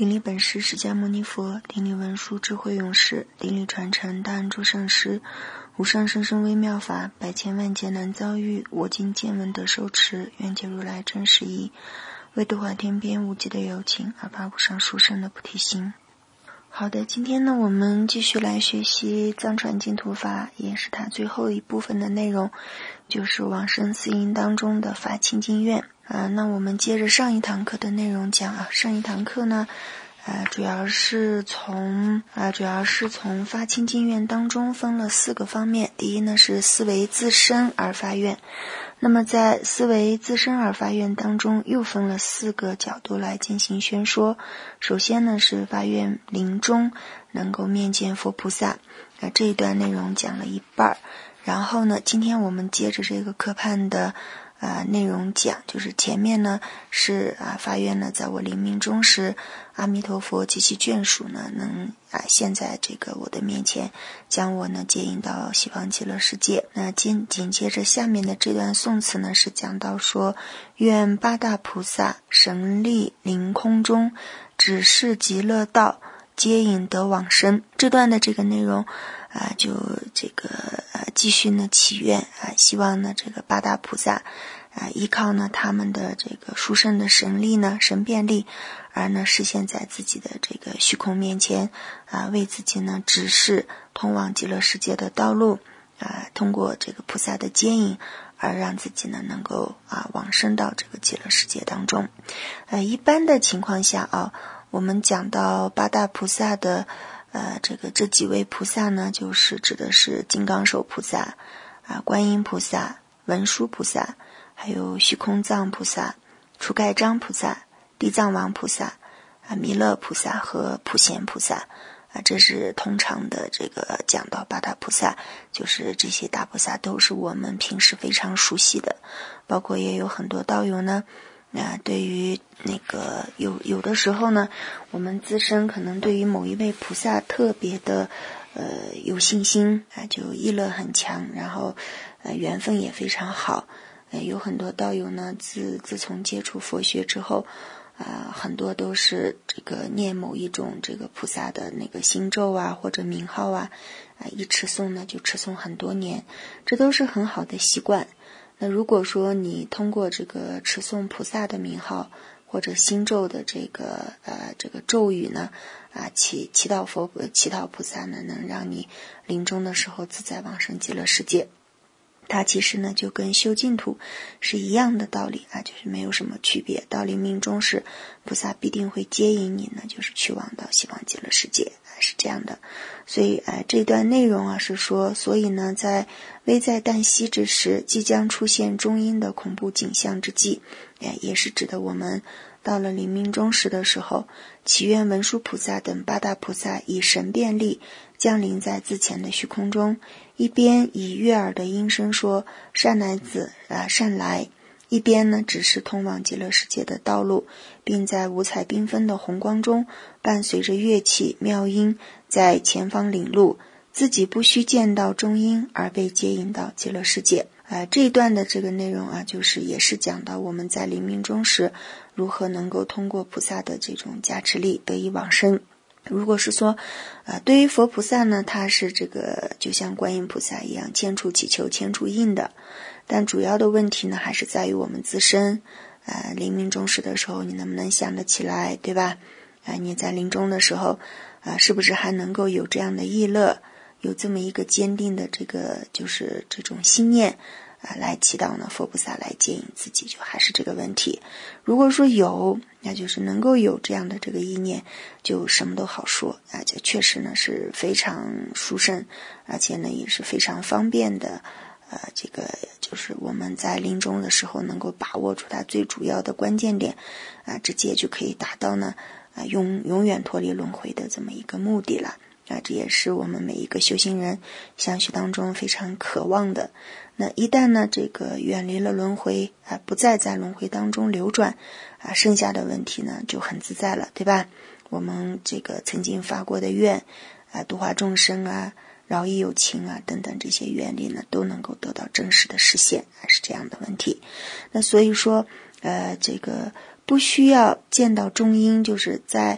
顶礼本师释迦牟尼佛，顶礼文殊智慧勇士，顶礼传承大安诸上师，无上甚深微妙法，百千万劫难遭遇，我今见闻得受持，愿解如来真实义，为度化天边无际的有情，而发无上殊胜的菩提心。好的，今天呢，我们继续来学习藏传净土法，也是它最后一部分的内容，就是往生四因当中的发清净愿。那我们接着上一堂课的内容讲啊，上一堂课呢，主要是从发清净愿当中分了4个方面。第一呢是思维自身而发愿，那么在思维自身而发愿当中又分了4个角度来进行宣说。首先呢是发愿临终能够面见佛菩萨，这一段内容讲了一半。然后呢，今天我们接着这个课判的内容讲，就是前面呢是发愿呢，在我临命终时，阿弥陀佛及其眷属呢，能现在这个我的面前，将我呢接引到西方极乐世界。那紧接着下面的这段颂词呢，是讲到说，愿八大菩萨神力临空中，指示极乐道，接引得往生。这段的这个内容就这个继续呢祈愿希望呢这个八大菩萨依靠呢他们的这个殊胜的神力呢神变力，而呢实现在自己的这个虚空面前为自己呢指示通往极乐世界的道路通过这个菩萨的接引而让自己呢能够往生到这个极乐世界当中。一般的情况下我们讲到八大菩萨的这几位菩萨呢，就是指的是金刚手菩萨观音菩萨、文殊菩萨，还有虚空藏菩萨、除盖章菩萨、地藏王菩萨弥勒菩萨和普贤菩萨这是通常的这个讲到八大菩萨，就是这些大菩萨都是我们平时非常熟悉的，包括也有很多道友呢对于那个有的时候呢，我们自身可能对于某一位菩萨特别的有信心就意乐很强，然后缘分也非常好。有很多道友呢自从接触佛学之后很多都是这个念某一种这个菩萨的那个心咒或者名号一持诵呢就持诵很多年，这都是很好的习惯。那如果说你通过这个持诵菩萨的名号或者心咒的这个咒语呢祈祷菩萨呢能让你临终的时候自在往生极乐世界，它其实呢就跟修净土是一样的道理就是没有什么区别。到临命终时，菩萨必定会接引你呢，就是去往到西方极乐世界是这样的。所以这段内容是说，所以呢在危在旦夕之时，即将出现中阴的恐怖景象之际，也是指的我们到了临命终时的时候，祈愿文殊菩萨等八大菩萨以神变力降临在自前的虚空中，一边以悦耳的音声说善男子善来，一边呢指示通往极乐世界的道路，并在五彩缤纷的红光中伴随着乐器妙音在前方领路，自己不需见到中阴而被接引到极乐世界。这一段的这个内容就是也是讲到我们在临命终时如何能够通过菩萨的这种加持力得以往生。如果是说对于佛菩萨呢，他是这个就像观音菩萨一样千处祈求千处应的，但主要的问题呢还是在于我们自身临命终时的时候你能不能想得起来，对吧你在临终的时候是不是还能够有这样的意乐，有这么一个坚定的这个就是这种心念来祈祷呢佛菩萨来接引自己，就还是这个问题。如果说有，那就是能够有这样的这个意念，就什么都好说就确实呢是非常殊胜，而且呢也是非常方便的这个就是我们在临终的时候能够把握住它最主要的关键点直接就可以达到呢永远脱离轮回的这么一个目的了这也是我们每一个修行人相续当中非常渴望的。那一旦呢这个远离了轮回不再在轮回当中流转剩下的问题呢就很自在了，对吧？我们这个曾经发过的愿度化众生饶益有情等等这些愿力呢都能够得到真实的实现是这样的问题。那所以说这个不需要见到中阴，就是在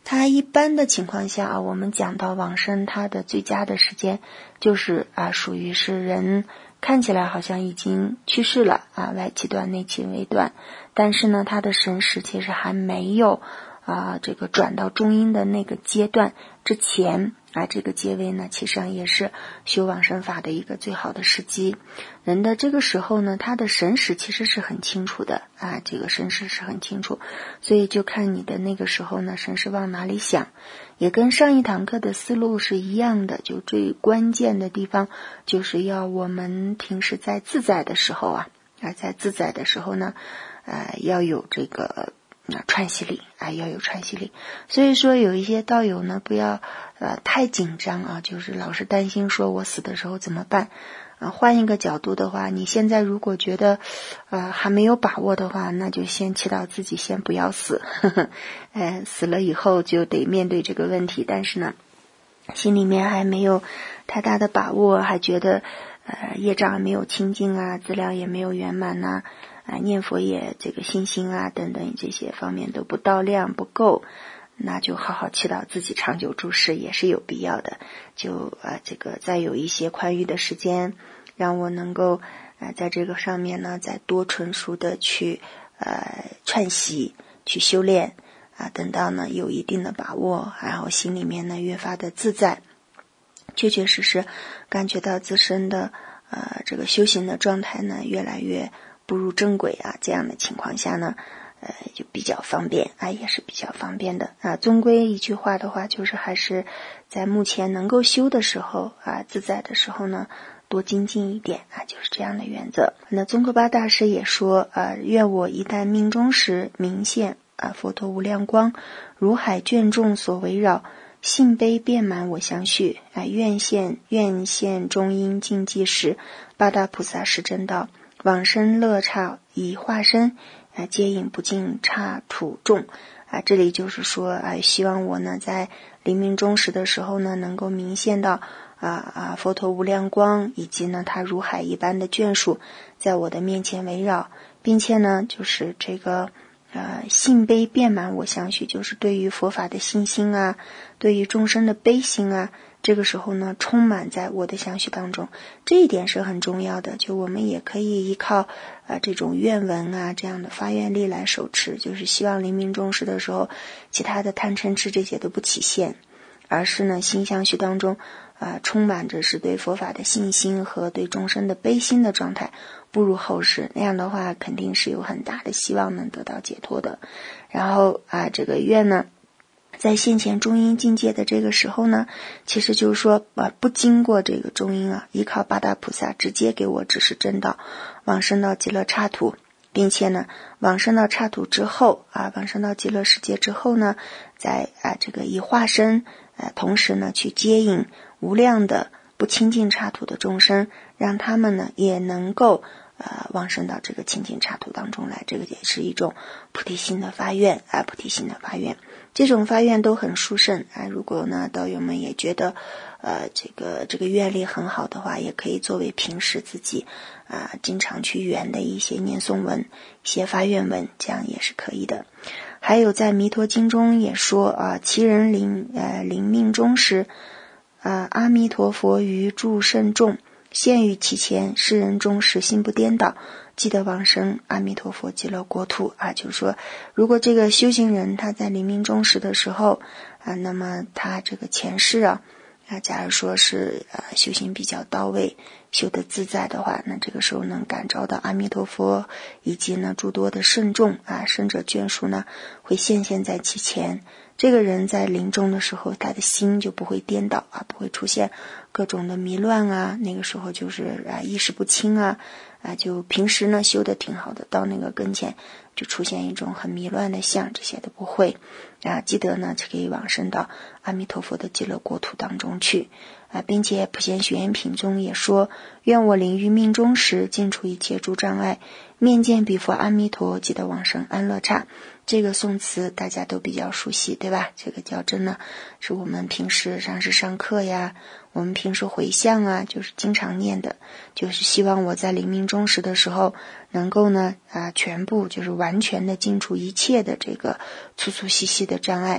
它一般的情况下我们讲到往生，它的最佳的时间就是属于是人看起来好像已经去世了外气断内气未断，但是呢他的神识其实还没有这个转到中阴的那个阶段之前这个阶位呢其实上也是修往生法的一个最好的时机。人的这个时候呢，他的神识其实是很清楚的这个神识是很清楚，所以就看你的那个时候呢神识往哪里想，也跟上一堂课的思路是一样的，就最关键的地方就是要我们平时在自在的时候在自在的时候呢要有这个串习力要有串习力。所以说有一些道友呢不要太紧张就是老是担心说我死的时候怎么办换一个角度的话，你现在如果觉得还没有把握的话，那就先祈祷自己先不要死死了以后就得面对这个问题，但是呢心里面还没有太大的把握，还觉得业障没有清净资粮也没有圆满念佛也这个信心等等这些方面都不到量不够，那就好好祈祷自己长久住世也是有必要的。就这个再有一些宽裕的时间，让我能够在这个上面呢再多纯熟的去串习去修炼等到呢有一定的把握，然后心里面呢越发的自在，确确实实感觉到自身的这个修行的状态呢越来越步入正轨这样的情况下呢就比较方便也是比较方便的终归一句话的话，就是还是在目前能够修的时候自在的时候呢多精进一点就是这样的原则。那宗喀巴大师也说愿我一旦命终时明现佛陀无量光，如海卷众所围绕，信悲遍满我相续愿现中阴净寂时，八大菩萨是真道，往生乐刹以化身接引不尽刹土众这里就是说希望我呢在临命终时的时候呢能够明现到佛陀无量光，以及呢他如海一般的眷属在我的面前围绕，并且呢就是这个信悲遍满我相续，就是对于佛法的信心对于众生的悲心这个时候呢充满在我的相续当中，这一点是很重要的。就我们也可以依靠这种愿文这样的发愿力来手持，就是希望临命终时的时候其他的贪嗔痴这些都不起现，而是呢心相续当中充满着是对佛法的信心和对众生的悲心的状态步入后世，那样的话肯定是有很大的希望能得到解脱的。然后这个愿呢在现前中阴境界的这个时候呢，其实就是说不经过这个中阴依靠八大菩萨直接给我指示正道，往生到极乐刹土，并且呢往生到刹土之后往生到极乐世界之后呢，在这个以化身同时呢去接引无量的不亲近刹土的众生，让他们呢也能够往生到这个清净刹土当中来，这个也是一种菩提心的发愿菩提心的发愿，这种发愿都很殊胜如果呢道友们也觉得这个愿力很好的话，也可以作为平时自己经常去缘的一些念诵文一些发愿文，这样也是可以的。还有在弥陀经中也说其人临命终时阿弥陀佛于诸圣众现于其前，世人终时心不颠倒，即得往生阿弥陀佛极乐国土就是说如果这个修行人他在临命终时的时候那么他这个前世假如说是修行比较到位修得自在的话，那这个时候能感召到阿弥陀佛以及呢诸多的圣众圣者眷属呢会现在其前，这个人在临终的时候他的心就不会颠倒不会出现各种的迷乱那个时候就是意识不清就平时呢修得挺好的，到那个跟前就出现一种很迷乱的相，这些都不会记得呢可以往生到阿弥陀佛的极乐国土当中去并且普贤行愿品中也说，愿我临于命终时尽除一切诸障碍，面见彼佛阿弥陀，即得往生安乐刹。这个颂词大家都比较熟悉对吧？这个较真呢是我们平时上师上课呀，我们平时回向就是经常念的，就是希望我在临命终时的时候能够呢全部就是完全的尽除一切的这个粗粗细细的障碍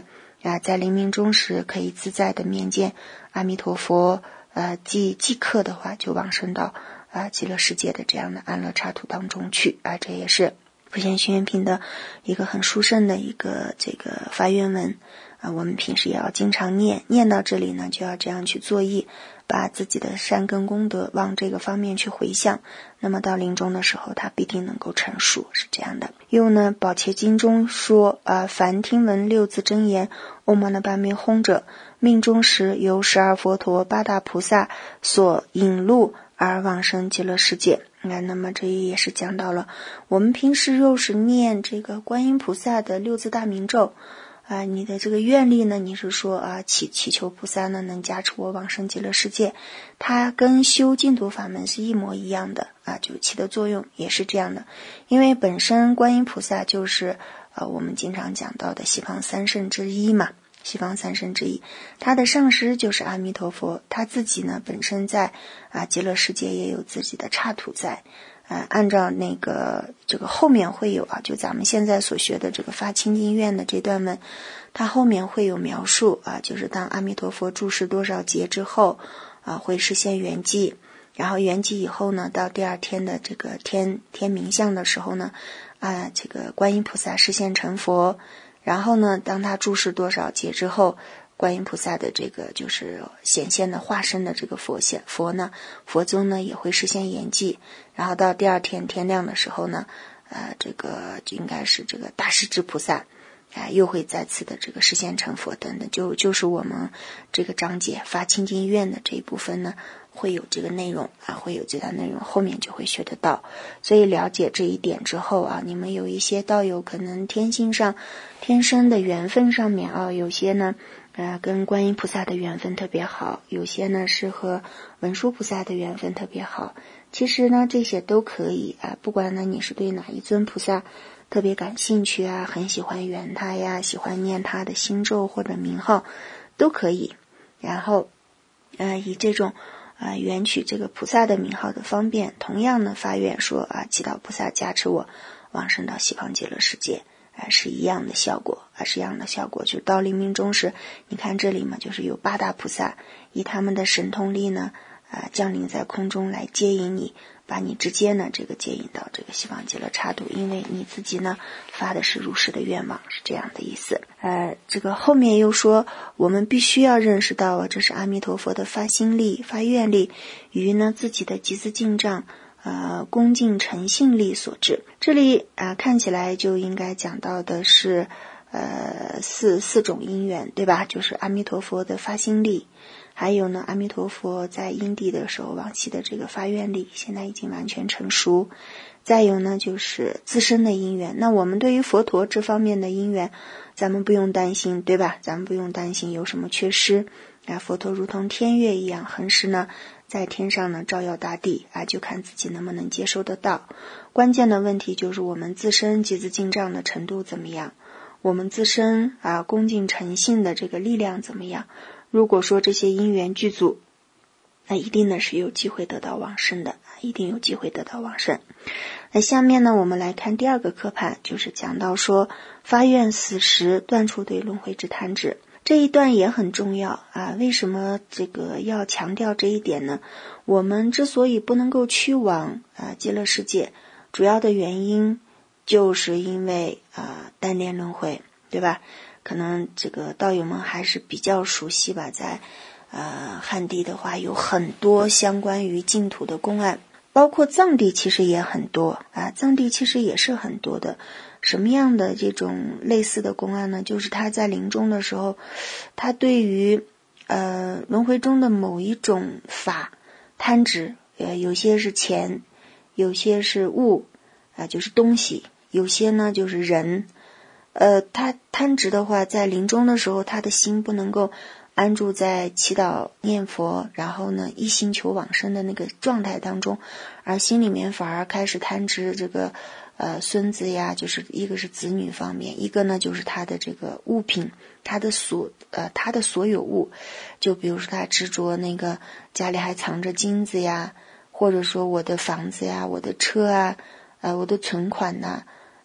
在临命终时可以自在的面见阿弥陀佛，即刻的话就往生到极乐世界的这样的安乐刹土当中去这也是普贤行愿品的一个很殊胜的一个这个发愿文我们平时也要经常念到这里呢，就要这样去作意，把自己的善根功德往这个方面去回向，那么到临终的时候他必定能够成熟，是这样的。又呢宝伽经中说凡听闻六字真言唵嘛呢叭咪吽者，命终时由12佛陀八大菩萨所引路而往生极乐世界。那么这也是讲到了我们平时若是念这个观音菩萨的六字大明咒你的这个愿力呢，你是说祈求菩萨呢能加持我往生极乐世界，它跟修净土法门是一模一样的就起的作用也是这样的。因为本身观音菩萨就是我们经常讲到的西方三圣之一嘛，西方三圣之一，他的上师就是阿弥陀佛，他自己呢本身在极乐世界也有自己的刹土在按照这个后面会有就咱们现在所学的这个发清净愿的这段文，它后面会有描述就是当阿弥陀佛住世多少劫之后会实现圆寂，然后圆寂以后呢，到第二天的这个天明相的时候呢这个观音菩萨实现成佛，然后呢当他住世多少劫之后，观音菩萨的这个就是显现的化身的这个佛宗呢也会实现圆寂，然后到第二天天亮的时候呢这个应该是这个大势至菩萨又会再次的这个实现成佛等等，就是我们这个章节发清净愿的这一部分呢会有这个内容会有这段内容，后面就会学得到。所以了解这一点之后你们有一些道友可能天性上天生的缘分上面有些呢跟观音菩萨的缘分特别好，有些呢是和文殊菩萨的缘分特别好。其实呢这些都可以不管呢你是对哪一尊菩萨特别感兴趣很喜欢缘他呀，喜欢念他的心咒或者名号都可以，然后以这种缘取这个菩萨的名号的方便，同样呢发愿说祈祷菩萨加持我往生到西方极乐世界是一样的效果是一样的效果。就到临命终时，你看这里嘛，就是有八大菩萨以他们的神通力呢降临在空中来接引你，把你直接呢这个接引到这个西方极乐刹土，因为你自己呢发的是如是的愿望，是这样的意思。这个后面又说我们必须要认识到这是阿弥陀佛的发心力发愿力与呢自己的集资进账恭敬诚信力所致。这里看起来就应该讲到的是四种因缘，对吧？就是阿弥陀佛的发心力，还有呢阿弥陀佛在因地的时候往昔的这个发愿力现在已经完全成熟，再有呢就是自身的因缘。那我们对于佛陀这方面的因缘咱们不用担心，对吧？咱们不用担心有什么缺失佛陀如同天月一样恒时呢在天上呢照耀大地就看自己能不能接收得到。关键的问题就是我们自身集资进账的程度怎么样，我们自身恭敬诚信的这个力量怎么样。如果说这些因缘具足，那一定呢是有机会得到往生的，一定有机会得到往生。那下面呢我们来看第二个科判，就是讲到说发愿死时断除对轮回之贪执。这一段也很重要为什么这个要强调这一点呢？我们之所以不能够去往极乐世界，主要的原因就是因为单恋轮回，对吧？可能这个道友们还是比较熟悉吧，在汉地的话有很多相关于净土的公案，包括藏地其实也很多藏地其实也是很多的。什么样的这种类似的公案呢？就是他在临终的时候，他对于轮回中的某一种法贪执，有些是钱，有些是物就是东西，有些呢就是人。他贪执的话，在临终的时候他的心不能够安住在祈祷念佛然后呢一心求往生的那个状态当中，而心里面反而开始贪执这个孙子呀，就是一个是子女方面，一个呢就是他的这个物品，他的所有物，就比如说他执着那个家里还藏着金子呀，或者说我的房子呀，我的车我的存款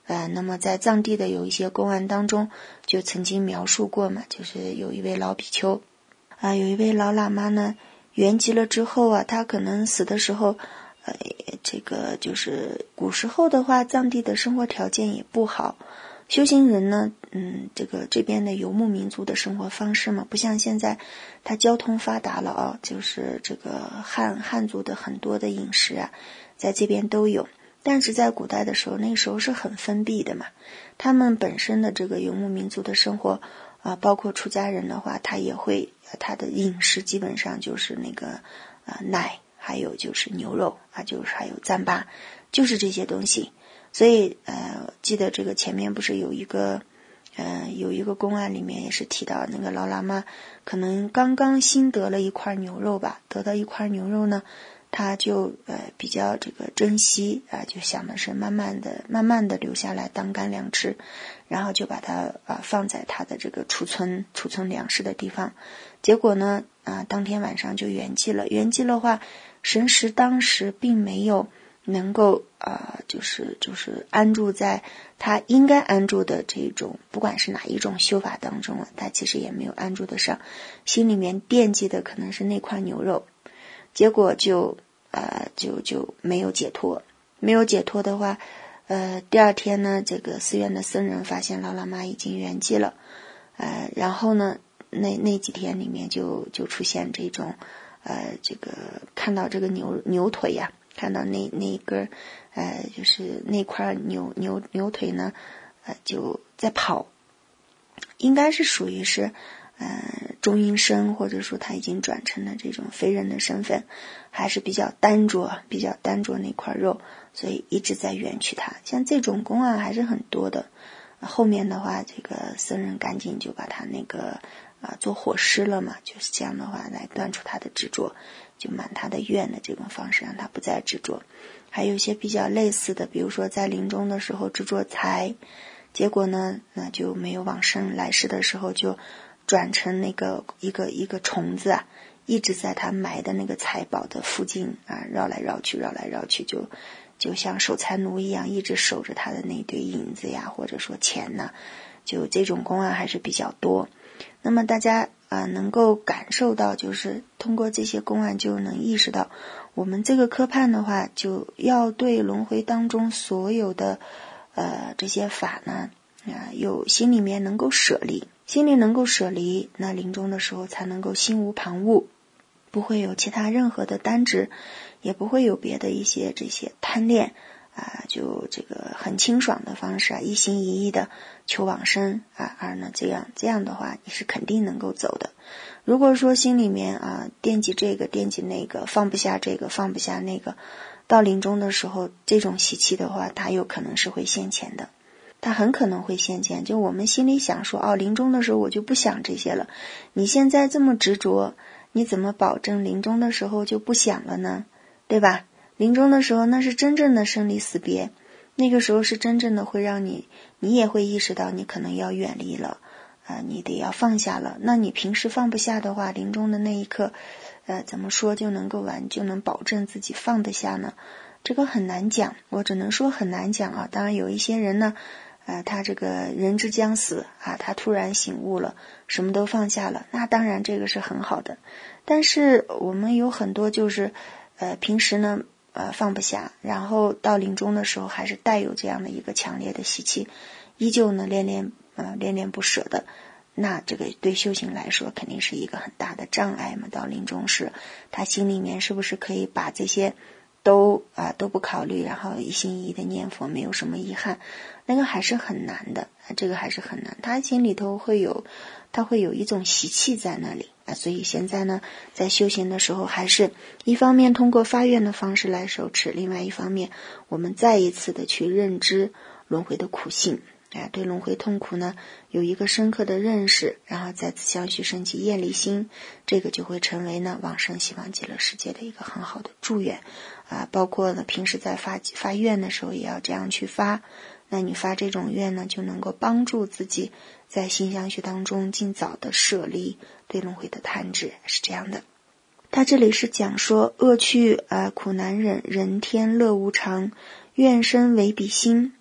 那么在藏地的有一些公案当中就曾经描述过嘛，就是有一位老比丘有一位老喇嘛呢圆寂了之后他可能死的时候这个就是古时候的话，藏地的生活条件也不好，修行人呢这边的游牧民族的生活方式嘛，不像现在它交通发达了就是这个汉族的很多的饮食在这边都有，但是在古代的时候，那个时候是很封闭的嘛，他们本身的这个游牧民族的生活包括出家人的话，他也会他的饮食基本上就是那个奶，还有就是牛肉就是还有糌粑，就是这些东西。所以记得这个前面不是有一个公案里面也是提到那个老喇嘛可能刚刚新得了一块牛肉吧，得到一块牛肉呢，他就比较这个珍惜就想的是慢慢的留下来当干粮吃，然后就把它放在他的这个储存粮食的地方。结果呢当天晚上就圆寂了。圆寂的话，神识当时并没有能够就是安住在他应该安住的这种不管是哪一种修法当中他其实也没有安住得上，心里面惦记的可能是那块牛肉，结果就没有解脱。没有解脱的话第二天呢，这个寺院的僧人发现老喇嘛已经圆寂了然后呢那几天里面就出现这种这个看到这个牛腿看到那一根就是那块牛腿呢就在跑，应该是属于是中阴身，或者说他已经转成了这种非人的身份，还是比较单着那块肉，所以一直在圆取它。像这种公案还是很多的。后面的话，这个僧人赶紧就把他那个做火尸了嘛，就是这样的话来断除他的执着，就满他的愿的这种方式让他不再执着。还有一些比较类似的，比如说在临终的时候执着财，结果呢那就没有往生，来世的时候就转成那个一个虫子一直在他埋的那个财宝的附近绕来绕去，就像守财奴一样，一直守着他的那堆银子或者说钱就这种公案还是比较多。那么大家能够感受到，就是通过这些公案就能意识到，我们这个科判的话，就要对轮回当中所有的这些法呢有心里面能够舍离，心里能够舍离，那临终的时候才能够心无旁骛，不会有其他任何的单执，也不会有别的一些这些贪恋就这个很清爽的方式一心一意的求往生而呢这样的话你是肯定能够走的。如果说心里面惦记这个惦记那个，放不下这个放不下那个，到临终的时候这种习气的话，它有可能是会现前的，它很可能会现前。就我们心里想说临终的时候我就不想这些了，你现在这么执着，你怎么保证临终的时候就不想了呢？对吧？临终的时候那是真正的生离死别，那个时候是真正的会让你也会意识到你可能要远离了你得要放下了。那你平时放不下的话，临终的那一刻怎么说就能保证自己放得下呢？这个很难讲，我只能说很难讲当然有一些人呢他这个人之将死他突然醒悟了，什么都放下了，那当然这个是很好的。但是我们有很多就是平时呢放不下，然后到临终的时候还是带有这样的一个强烈的习气，依旧呢恋恋不舍的，那这个对修行来说肯定是一个很大的障碍嘛。到临终时他心里面是不是可以把这些都不考虑，然后一心一意的念佛，没有什么遗憾，那个还是很难的，这个还是很难，他心里头会有一种习气在那里所以现在呢在修行的时候，还是一方面通过发愿的方式来受持，另外一方面我们再一次的去认知轮回的苦性对轮回痛苦呢有一个深刻的认识，然后再次相续升起厌离心，这个就会成为呢往生西方极乐世界的一个很好的祝愿包括呢平时在发愿的时候也要这样去发，那你发这种愿呢就能够帮助自己在心相续当中尽早的舍离对轮回的贪执，是这样的。他这里是讲说恶趣苦难忍，人天乐无常，愿生为彼心，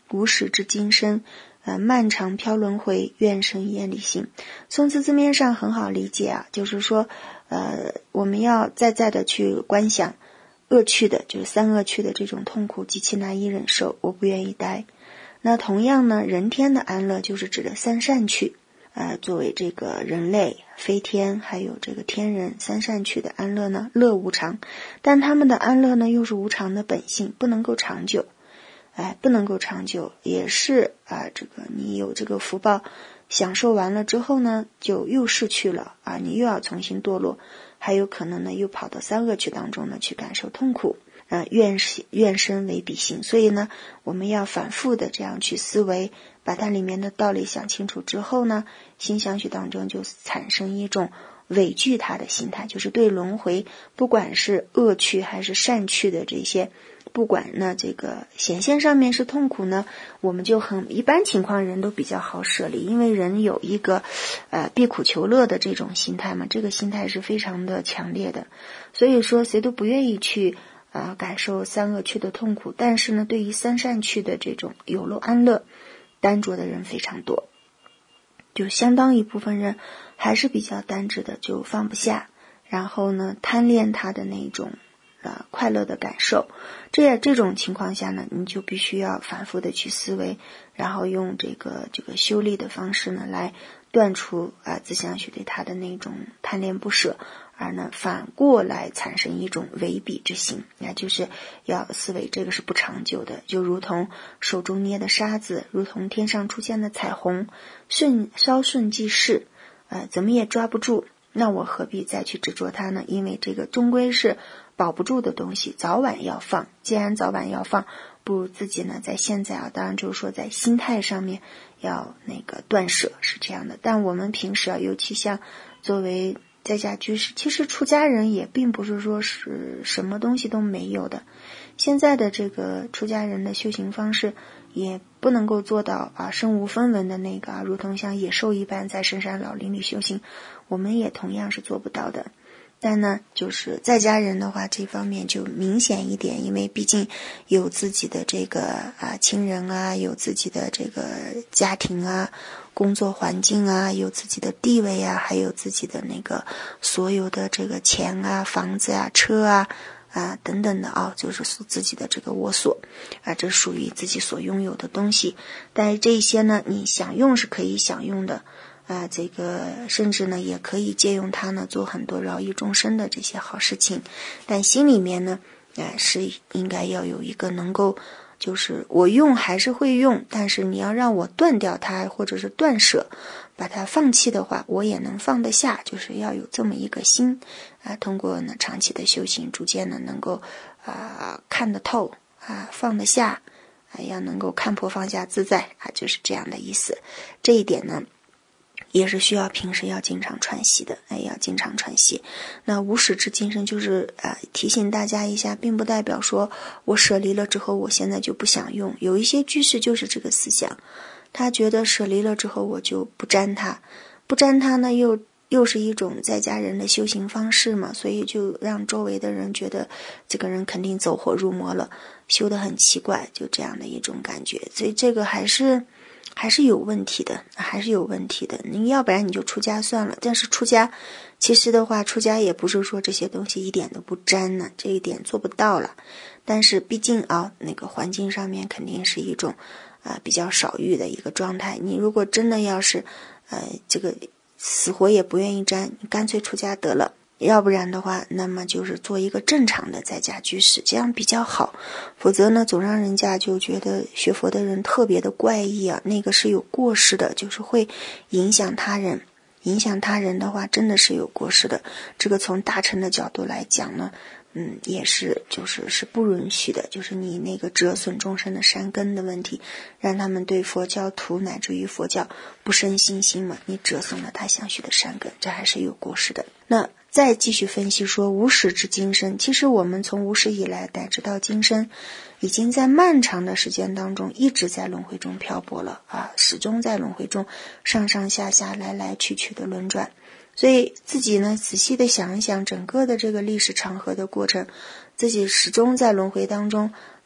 无始之今生，漫长飘轮回，愿生厌离心。宋词字面上很好理解啊，就是说我们要在的去观想恶趣的，就是三恶趣的这种痛苦极其难以忍受，我不愿意待。那同样呢，人天的安乐就是指的三善趣，作为这个人类、飞天还有这个天人三善趣的安乐呢，乐无常，但他们的安乐呢又是无常的本性，不能够长久，不能够长久，也是这个你有这个福报享受完了之后呢，就又逝去了你又要重新堕落，还有可能呢又跑到三恶趣当中呢去感受痛苦。愿生为彼心，所以呢，我们要反复的这样去思维，把它里面的道理想清楚之后呢，心相续当中就产生一种畏惧它的心态，就是对轮回，不管是恶趣还是善趣的这些，不管呢这个显现上面是痛苦呢，我们就一般情况人都比较好舍离，因为人有一个避苦求乐的这种心态嘛，这个心态是非常的强烈的，所以说谁都不愿意去感受三恶趣的痛苦，但是呢，对于三善趣的这种有漏安乐，单着的人非常多，就相当一部分人还是比较单直的，就放不下，然后呢，贪恋他的那种快乐的感受。这种情况下呢，你就必须要反复的去思维，然后用这个修利的方式呢，来断除自相续对他的那种贪恋不舍。而呢，反过来产生一种为彼之心，那就是要思维这个是不长久的，就如同手中捏的沙子，如同天上出现的彩虹，稍瞬即逝，怎么也抓不住，那我何必再去执着它呢？因为这个终归是保不住的东西，早晚要放。既然早晚要放，不如自己呢，在现在当然就是说在心态上面要断舍，是这样的。但我们平时尤其像作为在家居士，其实出家人也并不是说是什么东西都没有的。现在的这个出家人的修行方式也不能够做到身无分文的如同像野兽一般在深山老林里修行，我们也同样是做不到的。但呢，就是在家人的话，这方面就明显一点，因为毕竟有自己的这个亲人有自己的这个家庭工作环境有自己的地位还有自己的所有的这个钱房子车等等的就是自己的这个窝所这属于自己所拥有的东西。但是这些呢，你享用是可以享用的这个甚至呢也可以借用它呢做很多饶益众生的这些好事情，但心里面呢是应该要有一个能够，就是我用还是会用，但是你要让我断掉它或者是断舍把它放弃的话，我也能放得下，就是要有这么一个心通过呢长期的修行，逐渐呢能够看得透放得下要能够看破放下自在就是这样的意思。这一点呢也是需要平时要经常串习的要经常串习。那无始之今生就是提醒大家一下，并不代表说我舍离了之后我现在就不想用。有一些居士就是这个思想，他觉得舍离了之后我就不沾它，不沾它呢又是一种在家人的修行方式嘛，所以就让周围的人觉得这个人肯定走火入魔了，修得很奇怪，就这样的一种感觉。所以这个还是有问题的，你要不然你就出家算了。但是出家其实的话，出家也不是说这些东西一点都不沾呢，这一点做不到了。但是毕竟环境上面肯定是一种比较少遇的一个状态。你如果真的要是这个死活也不愿意沾，你干脆出家得了。要不然的话，那么就是做一个正常的在家居士，这样比较好。否则呢，总让人家就觉得学佛的人特别的怪异那个是有过失的，就是会影响他人。影响他人的话，真的是有过失的。这个从大乘的角度来讲呢，也是是不允许的，就是你折损众生的善根的问题，让他们对佛教徒乃至于佛教不生信心嘛，你折损了他相续的善根，这还是有过失的。那再继续分析说无始之今生，其实我们从无始以来乃至到今生，已经在漫长的时间当中一直在轮回中漂泊了始终在轮回中上上下下来来去去的轮转。所以自己呢仔细的想一想整个的这个历史长河的过程，自己始终在轮回当中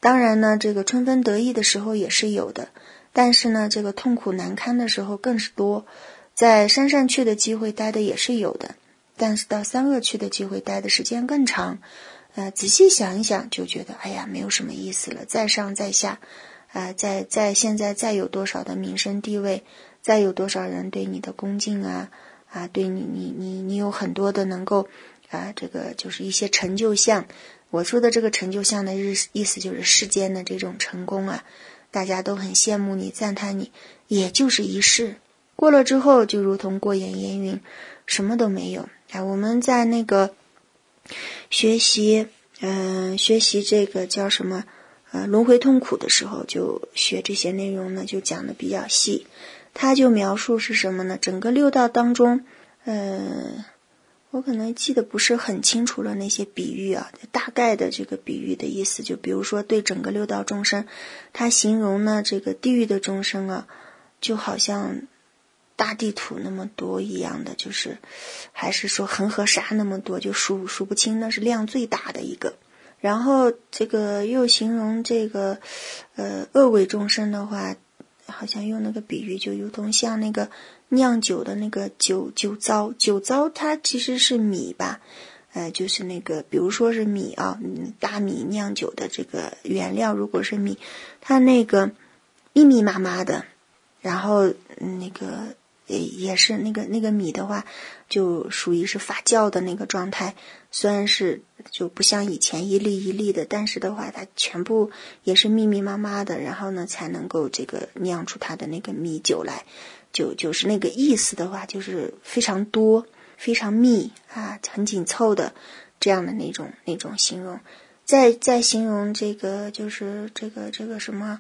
当然呢，这个春风得意的时候也是有的，但是呢，这个痛苦难堪的时候更是多。在山上去的机会待的也是有的，但是到三恶去的机会待的时间更长。仔细想一想就觉得，哎呀，没有什么意思了。再上再下，在现在再有多少的名声地位，再有多少人对你的恭敬对你有很多的能够这个就是一些成就项。我说的这个成就项的意思就是世间的这种成功大家都很羡慕你，赞叹你，也就是一世，过了之后就如同过眼烟云，什么都没有。我们在那个学习这个叫什么轮回痛苦的时候，就学这些内容呢，就讲的比较细。他就描述是什么呢？整个六道当中，我可能记得不是很清楚了那些比喻大概的这个比喻的意思，就比如说对整个六道众生，他形容呢这个地狱的众生就好像大地土那么多一样的，就是还是说恒河沙那么多，就数不清，那是量最大的一个。然后这个又形容这个恶鬼众生的话，好像用那个比喻就如同像那个酿酒的那个酒糟，它其实是米吧，就是那个比如说是米大米酿酒的这个原料如果是米，它那个密密麻麻的，然后那个也是那个米的话就属于是发酵的那个状态，虽然是就不像以前一粒一粒的，但是的话它全部也是密密麻麻的，然后呢才能够这个酿出它的那个米酒来，就是那个意思的话就是非常多非常密很紧凑的这样的那种形容。再形容这个就是这个什么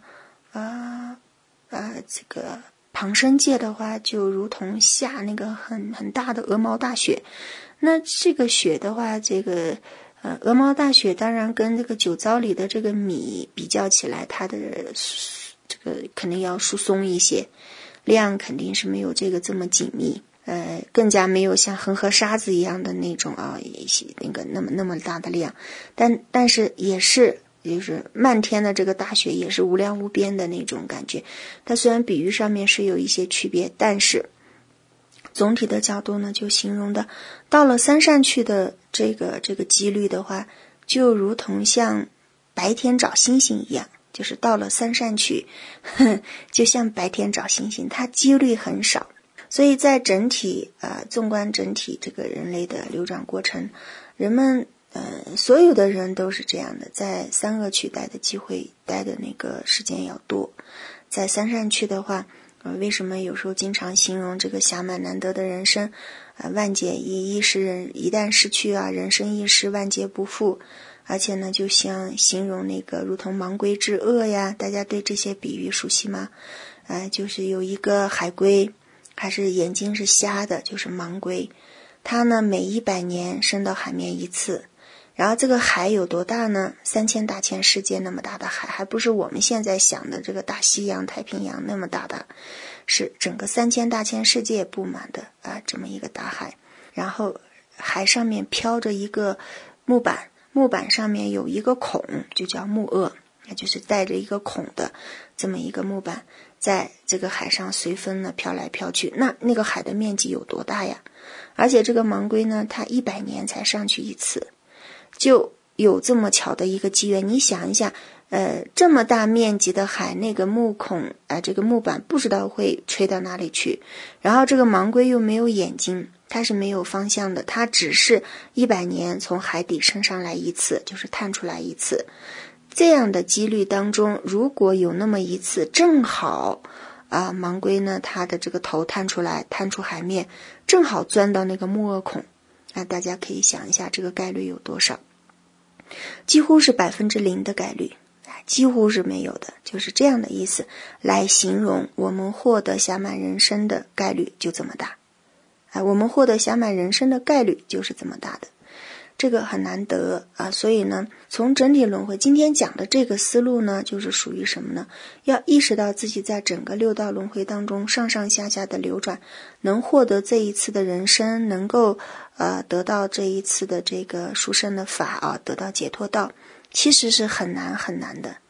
这个旁生界的话就如同下那个很大的鹅毛大雪。那这个雪的话，这个鹅毛大雪当然跟这个酒糟里的这个米比较起来，它的这个肯定要疏松一些，量肯定是没有这个这么紧密，更加没有像恒河沙子一样的那种那个那么大的量，但是也是就是漫天的这个大雪也是无量无边的那种感觉。它虽然比喻上面是有一些区别，但是总体的角度呢，就形容的到了三善去的这个几率的话，就如同像白天找星星一样，就是到了三善去就像白天找星星，它几率很少。所以在整体纵观整体这个人类的流转过程，人们所有的人都是这样的，在三恶趣待的机会待的那个时间要多。在三善趣的话，为什么有时候经常形容这个暇满难得的人生万劫一失，一旦失去人生一失，万劫不复。而且呢就像形容那个如同盲龟之恶呀，大家对这些比喻熟悉吗？就是有一个海龟，还是眼睛是瞎的，就是盲龟，它呢每100年升到海面一次。然后这个海有多大呢？3000大千世界那么大的海，还不是我们现在想的这个大西洋太平洋那么大的，是整个3000大千世界布满的这么一个大海。然后海上面飘着一个木板，木板上面有一个孔，就叫木轭，也就是带着一个孔的这么一个木板，在这个海上随风呢飘来飘去。那个海的面积有多大呀？而且这个盲龟呢，它100年才上去一次，就有这么巧的一个机缘。你想一下，这么大面积的海，那个木孔这个木板不知道会吹到哪里去。然后这个盲龟又没有眼睛，它是没有方向的，它只是100年从海底升上来一次，就是探出来一次。这样的几率当中，如果有那么一次正好盲龟呢它的这个头探出来，探出海面，正好钻到那个木轭孔，大家可以想一下这个概率有多少，几乎是0%的概率，几乎是没有的，就是这样的意思来形容我们获得暇满人生的概率就这么大。我们获得暇满人生的概率就是这么大的，这个很难得所以呢从整体轮回今天讲的这个思路呢，就是属于什么呢？要意识到自己在整个六道轮回当中上上下下的流转，能获得这一次的人生，能够得到这一次的这个殊胜的法得到解脱道，其实是很难很难的。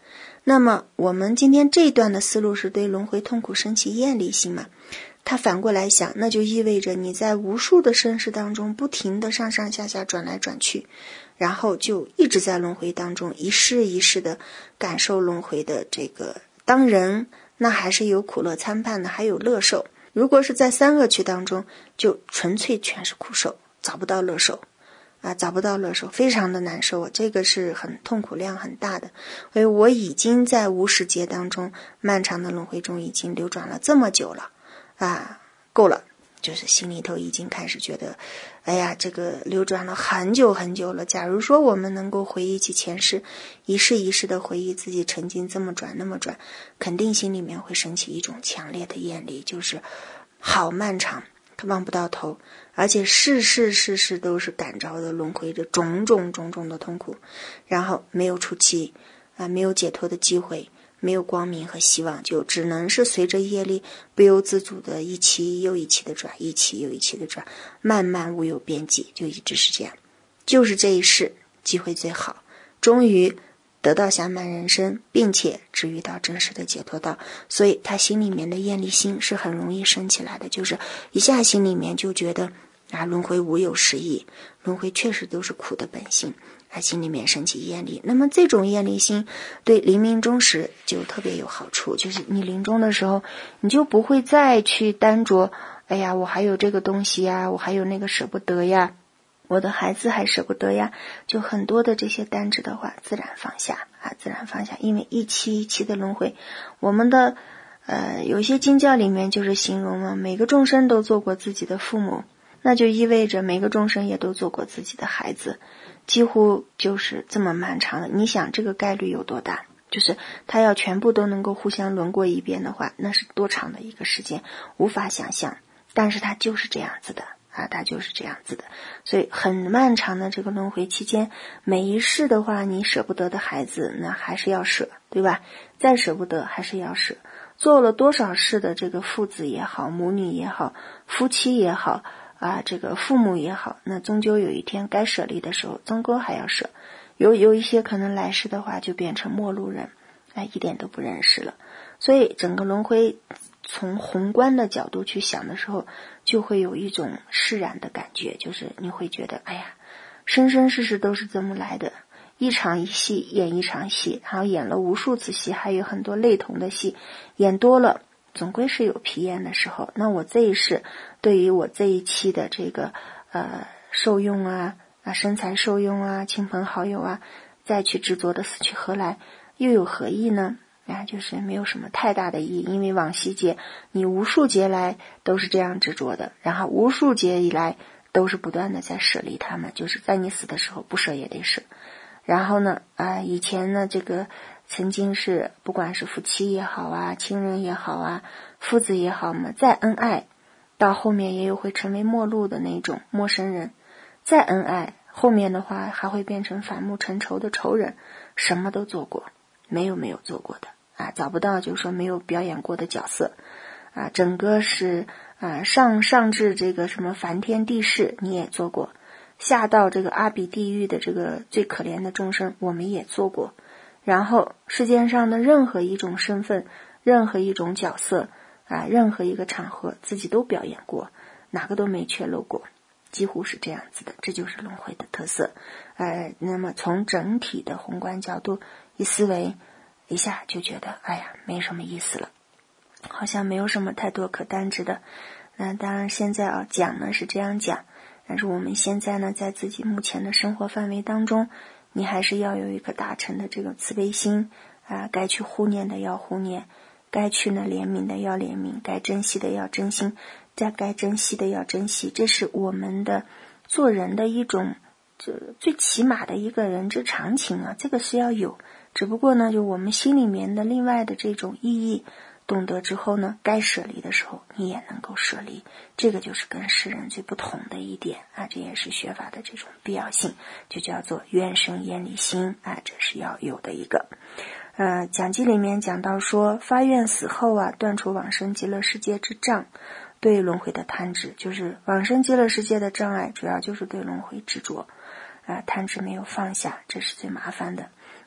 那么我们今天这一段的思路是对轮回痛苦升起厌离心嘛？他反过来想，那就意味着你在无数的生世当中不停的上上下下转来转去，然后就一直在轮回当中一世一世的感受轮回的这个当人，那还是有苦乐参半的，还有乐受。如果是在三恶趣当中，就纯粹全是苦受，找不到乐受找不到乐受，非常的难受，这个是很痛苦量很大的。所以我已经在无始劫当中漫长的轮回中已经流转了这么久了够了，就是心里头已经开始觉得哎呀，这个流转了很久很久了。假如说我们能够回忆起前世，一世一世的回忆自己曾经这么转那么转，肯定心里面会升起一种强烈的厌离，就是好漫长，望不到头，而且世世都是感召的轮回着种种的痛苦，然后没有出期没有解脱的机会，没有光明和希望，就只能是随着业力不由自主的一期又一期的转，一期又一期的转，慢慢无有边际，就一直是这样。就是这一世机会最好，终于得到暇满人生，并且至于到真实的解脱道，所以他心里面的厌离心是很容易升起来的，就是一下心里面就觉得轮回无有实义，轮回确实都是苦的本性，心里面升起厌离。那么这种厌离心对临命终时就特别有好处，就是你临终的时候，你就不会再去单着哎呀我还有这个东西呀，我还有那个舍不得呀，我的孩子还舍不得呀，就很多的这些单子的话自然放下自然放下。因为一期一期的轮回，我们的有些经教里面就是形容了每个众生都做过自己的父母，那就意味着每个众生也都做过自己的孩子，几乎就是这么漫长的。你想这个概率有多大，就是他要全部都能够互相轮过一遍的话，那是多长的一个时间，无法想象。但是他就是这样子的它就是这样子的。所以很漫长的这个轮回期间，每一世的话你舍不得的孩子那还是要舍，对吧？再舍不得还是要舍。做了多少世的这个父子也好，母女也好，夫妻也好这个父母也好，那终究有一天该舍离的时候终究还要舍。有一些可能来世的话就变成陌路人一点都不认识了。所以整个轮回从宏观的角度去想的时候，就会有一种释然的感觉，就是你会觉得哎呀，生生世世都是这么来的，一场一戏演一场戏，然后演了无数次戏，还有很多类同的戏，演多了总归是有疲厌的时候。那我这一世对于我这一期的这个受用身材受用亲朋好友再去执着的死去何来，又有何意呢？就是没有什么太大的意义。因为往昔劫你无数劫来都是这样执着的，然后无数劫以来都是不断的在舍离他们，就是在你死的时候不舍也得舍。然后呢以前呢这个曾经是不管是夫妻也好亲人也好父子也好嘛，再恩爱到后面也有会成为陌路的那种陌生人，再恩爱后面的话还会变成反目成仇的仇人，什么都做过，没有做过的找不到就是说没有表演过的角色整个是上至这个什么梵天帝释你也做过，下到这个阿鼻地狱的这个最可怜的众生我们也做过，然后世界上的任何一种身份，任何一种角色任何一个场合自己都表演过，哪个都没缺漏过，几乎是这样子的。这就是轮回的特色那么从整体的宏观角度一思维，一下就觉得哎呀没什么意思了，好像没有什么太多可担之的。那当然现在讲呢是这样讲，但是我们现在呢在自己目前的生活范围当中，你还是要有一颗大乘的这个慈悲心该去护念的要护念，该去呢怜悯的要怜悯，该珍惜的要珍惜，该珍惜的要珍惜。这是我们的做人的一种最起码的一个人之常情这个是要有。只不过呢就我们心里面的另外的这种意义懂得之后呢，该舍离的时候你也能够舍离，这个就是跟世人最不同的一点这也是学法的这种必要性，就叫做愿生厌离心这是要有的一个。讲记里面讲到说，发愿死后断除往生极乐世界之障，对轮回的贪执，就是往生极乐世界的障碍主要就是对轮回执着贪执没有放下，这是最麻烦的。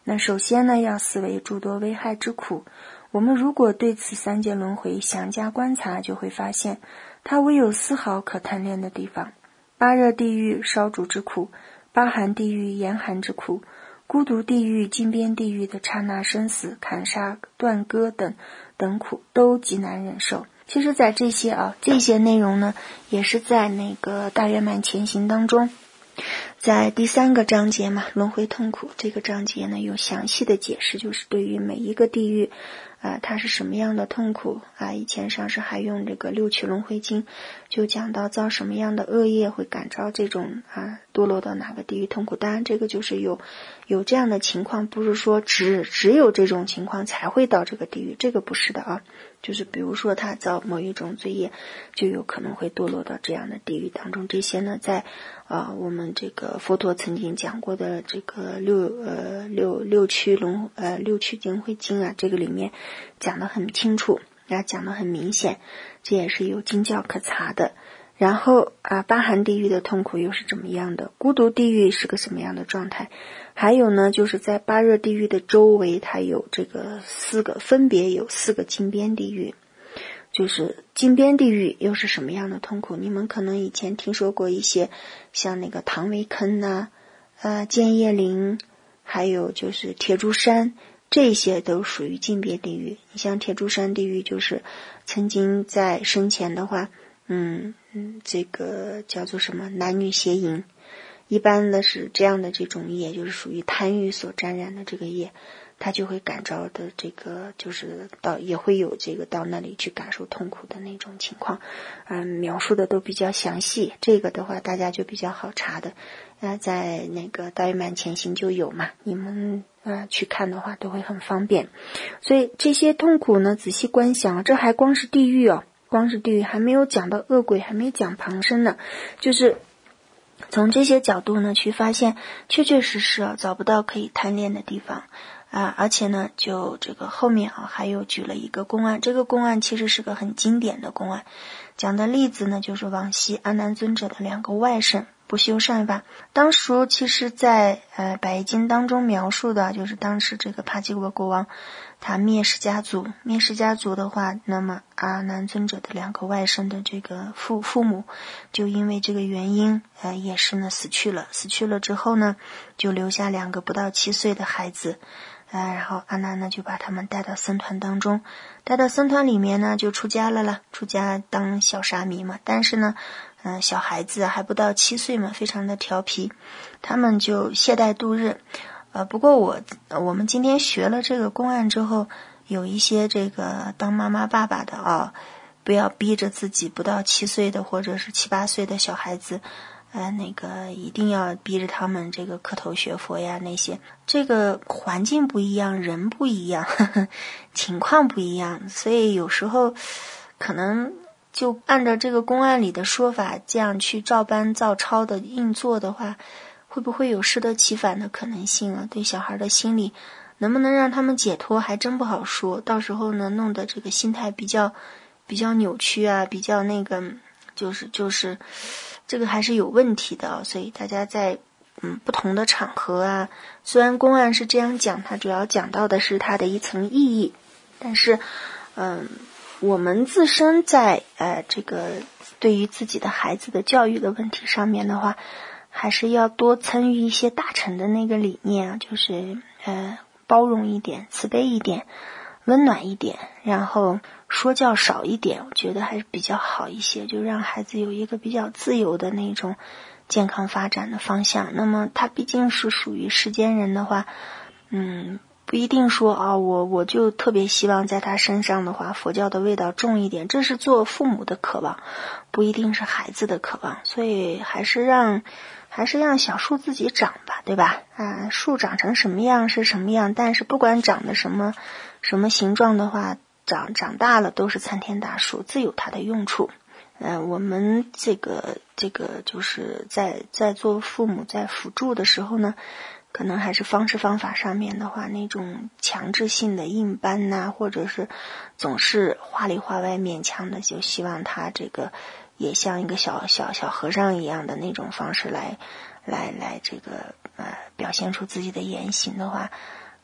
那首先呢，要思维诸多危害之苦。我们如果对此三界轮回详加观察，就会发现它唯有丝毫可贪恋的地方。八热地狱烧煮之苦，八寒地狱严寒之苦，孤独地狱、金边地狱的刹那生死、砍杀、断割等苦都极难忍受。其实在这些内容呢，也是在那个大圆满前行当中，在第3个章节嘛，轮回痛苦这个章节呢，有详细的解释，就是对于每一个地狱它是什么样的痛苦以前上师还用这个六趣轮回经就讲到造什么样的恶业会感召这种堕落到哪个地狱痛苦。当然这个就是有这样的情况，不是说只有这种情况才会到这个地狱，这个不是的就是比如说他造某一种罪业，就有可能会堕落到这样的地狱当中。这些呢在我们这个佛陀曾经讲过的这个六趣轮回经这个里面讲得很清楚，讲得很明显，这也是有经教可查的。然后八寒地狱的痛苦又是怎么样的，孤独地狱是个什么样的状态，还有呢就是在八热地狱的周围，它有这个分别有4个金边地狱。就是金边地狱又是什么样的痛苦，你们可能以前听说过一些，像那个唐维坑建业林，还有就是铁柱山，这些都属于金边地狱。你像铁柱山地狱就是曾经在生前的话这个叫做什么男女邪淫，一般的是这样的这种业，就是属于贪欲所沾染的这个业，他就会感召的这个就是也会有这个到那里去感受痛苦的那种情况描述的都比较详细，这个的话大家就比较好查的在那个大圆满前行就有嘛，你们去看的话都会很方便。所以这些痛苦呢，仔细观想，这还光是地狱光是地狱，还没有讲到恶鬼，还没讲旁生呢。就是从这些角度呢去发现，确确实实找不到可以贪恋的地方而且呢就这个后面还有举了一个公案，这个公案其实是个很经典的公案，讲的例子呢就是往昔阿难尊者的2个外甥不修善法。当时其实在百业经当中描述的就是当时这个帕基国国王他灭世家族的话，那么阿难尊者的2个外甥的这个父母就因为这个原因也是呢死去了之后呢，就留下2个不到7岁的孩子然后阿难呢就把他们带到僧团当中，带到僧团里面呢就出家当小沙弥嘛。但是呢小孩子还不到7岁嘛，非常的调皮，他们就懈怠度日不过我们今天学了这个公案之后，有一些这个当妈妈爸爸的不要逼着自己不到7岁的或者是7、8岁的小孩子那个一定要逼着他们这个磕头学佛呀，那些这个环境不一样，人不一样情况不一样，所以有时候可能就按照这个公案里的说法这样去照搬照抄的硬做的话，会不会有适得其反的可能性对小孩的心理能不能让他们解脱还真不好说，到时候呢弄得这个心态比较扭曲比较那个就是这个还是有问题的所以大家在不同的场合虽然公案是这样讲，它主要讲到的是它的一层意义，但是我们自身在这个对于自己的孩子的教育的问题上面的话，还是要多参与一些大乘的那个理念就是包容一点，慈悲一点，温暖一点，然后说教少一点，我觉得还是比较好一些，就让孩子有一个比较自由的那种健康发展的方向。那么他毕竟是属于世间人的话不一定说我就特别希望在他身上的话佛教的味道重一点，这是做父母的渴望，不一定是孩子的渴望，所以还是让小树自己长吧，对吧树长成什么样是什么样，但是不管长得什么形状的话，长大了都是参天大树，自有它的用处我们这个就是在做父母在辅助的时候呢，可能还是方式方法上面的话，那种强制性的硬搬或者是总是话里话外勉强的，就希望他这个也像一个小和尚一样的那种方式来这个表现出自己的言行的话，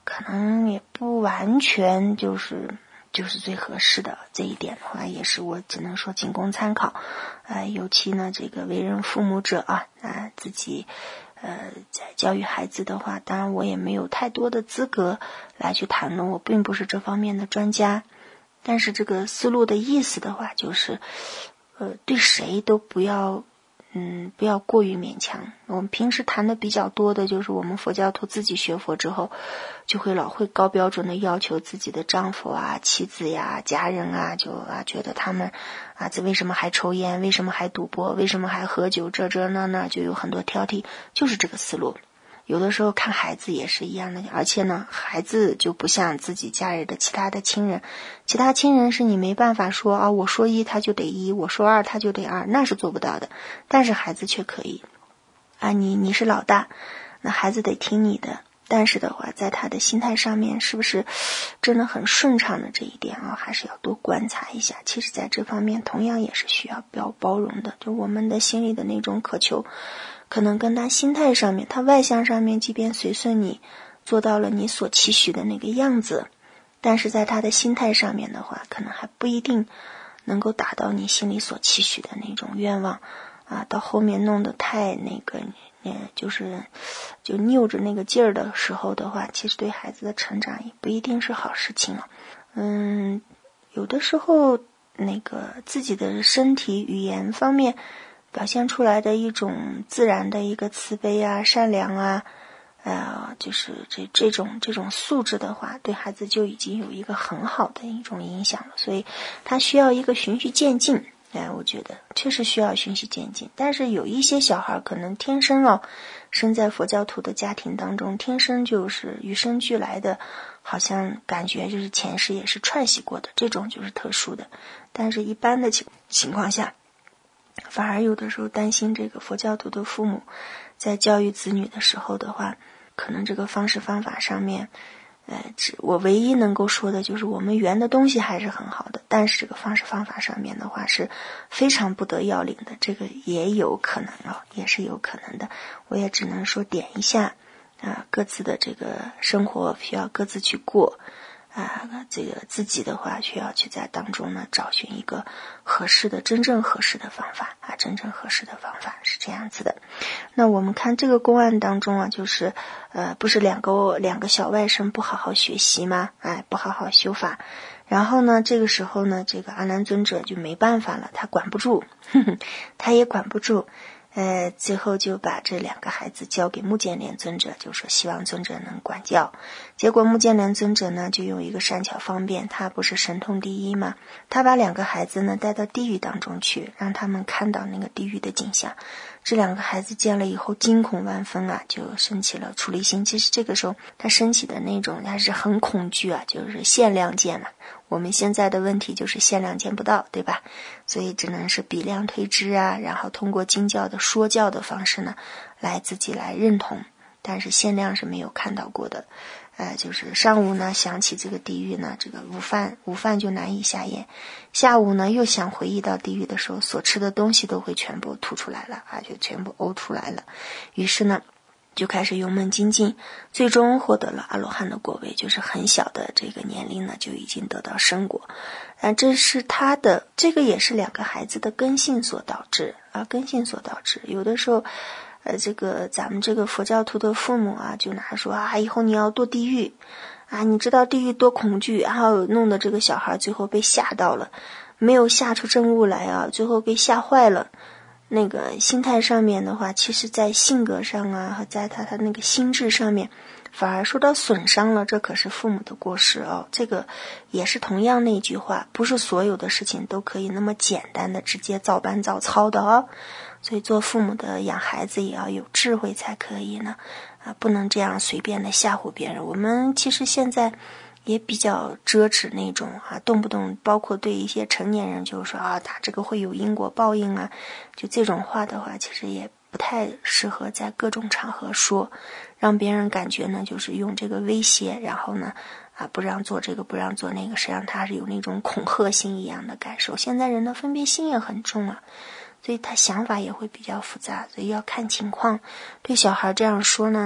可能也不完全就是最合适的。这一点的话，也是我只能说仅供参考。尤其呢，这个为人父母者自己在教育孩子的话，当然我也没有太多的资格来去谈论，我并不是这方面的专家。但是这个思路的意思的话，就是对谁都不要过于勉强。我们平时谈的比较多的就是我们佛教徒自己学佛之后，就会老会高标准的要求自己的丈夫妻子家人觉得他们这为什么还抽烟，为什么还赌博，为什么还喝酒，这那就有很多挑剔，就是这个思路。有的时候看孩子也是一样的，而且呢，孩子就不像自己家里的其他的亲人，其他亲人是你没办法说我说一他就得一，我说二他就得二，那是做不到的。但是孩子却可以你是老大，那孩子得听你的。但是的话，在他的心态上面是不是真的很顺畅的这一点还是要多观察一下。其实在这方面同样也是需要包容的，就我们的心里的那种渴求，可能跟他心态上面，他外向上面即便随顺你做到了你所期许的那个样子，但是在他的心态上面的话，可能还不一定能够达到你心里所期许的那种愿望到后面弄得太就拗着那个劲儿的时候的话，其实对孩子的成长也不一定是好事情了。有的时候自己的身体语言方面表现出来的一种自然的一个慈悲善良就是这种素质的话，对孩子就已经有一个很好的一种影响了。所以他需要一个循序渐进。我觉得确实需要循序渐进。但是有一些小孩可能天生生在佛教徒的家庭当中，天生就是与生俱来的，好像感觉就是前世也是串习过的，这种就是特殊的。但是一般的情况下，反而有的时候担心这个佛教徒的父母在教育子女的时候的话，可能这个方式方法上面我唯一能够说的就是我们圆的东西还是很好的，但是这个方式方法上面的话是非常不得要领的，这个也有可能也是有可能的。我也只能说点一下各自的这个生活需要各自去过这个自己的话需要去在当中呢找寻一个真正合适的方法真正合适的方法是这样子的。那我们看这个公案当中就是不是两个小外甥不好好学习吗？不好好修法，然后呢这个时候呢这个阿难尊者就没办法了，他管不住他也管不住最后就把这两个孩子交给目犍连尊者，就说希望尊者能管教。结果目犍连尊者呢就用一个善巧方便，他不是神通第一吗？他把两个孩子呢带到地狱当中去，让他们看到那个地狱的景象。这两个孩子见了以后惊恐万分就升起了出离心。其实这个时候他升起的那种他是很恐惧就是限量见嘛。我们现在的问题就是限量见不到，对吧？所以只能是比量推知然后通过经教的说教的方式呢来自己来认同，但是限量是没有看到过的。就是上午呢想起这个地狱呢，这个午饭就难以下咽，下午呢又想回忆到地狱的时候，所吃的东西都会全部吐出来了就全部呕出来了。于是呢就开始勇猛精进，最终获得了阿罗汉的果位，就是很小的这个年龄呢就已经得到生果。这是他的这个也是两个孩子的根性所导致根性所导致。有的时候这个咱们这个佛教徒的父母就拿说以后你要堕地狱你知道地狱多恐惧，然后弄得这个小孩最后被吓到了，没有吓出真悟来最后被吓坏了。那个心态上面的话，其实在性格上和在他那个心智上面反而受到损伤了，这可是父母的过失这个也是同样那句话，不是所有的事情都可以那么简单的直接照搬照抄的所以做父母的养孩子也要有智慧才可以呢不能这样随便的吓唬别人。我们其实现在也比较遮止那种动不动包括对一些成年人就是说他这个会有因果报应就这种话的话，其实也不太适合在各种场合说，让别人感觉呢就是用这个威胁，然后呢不让做这个不让做那个，实际上他是有那种恐吓性一样的感受。现在人的分别心也很重所以他想法也会比较复杂，所以要看情况。对小孩这样说呢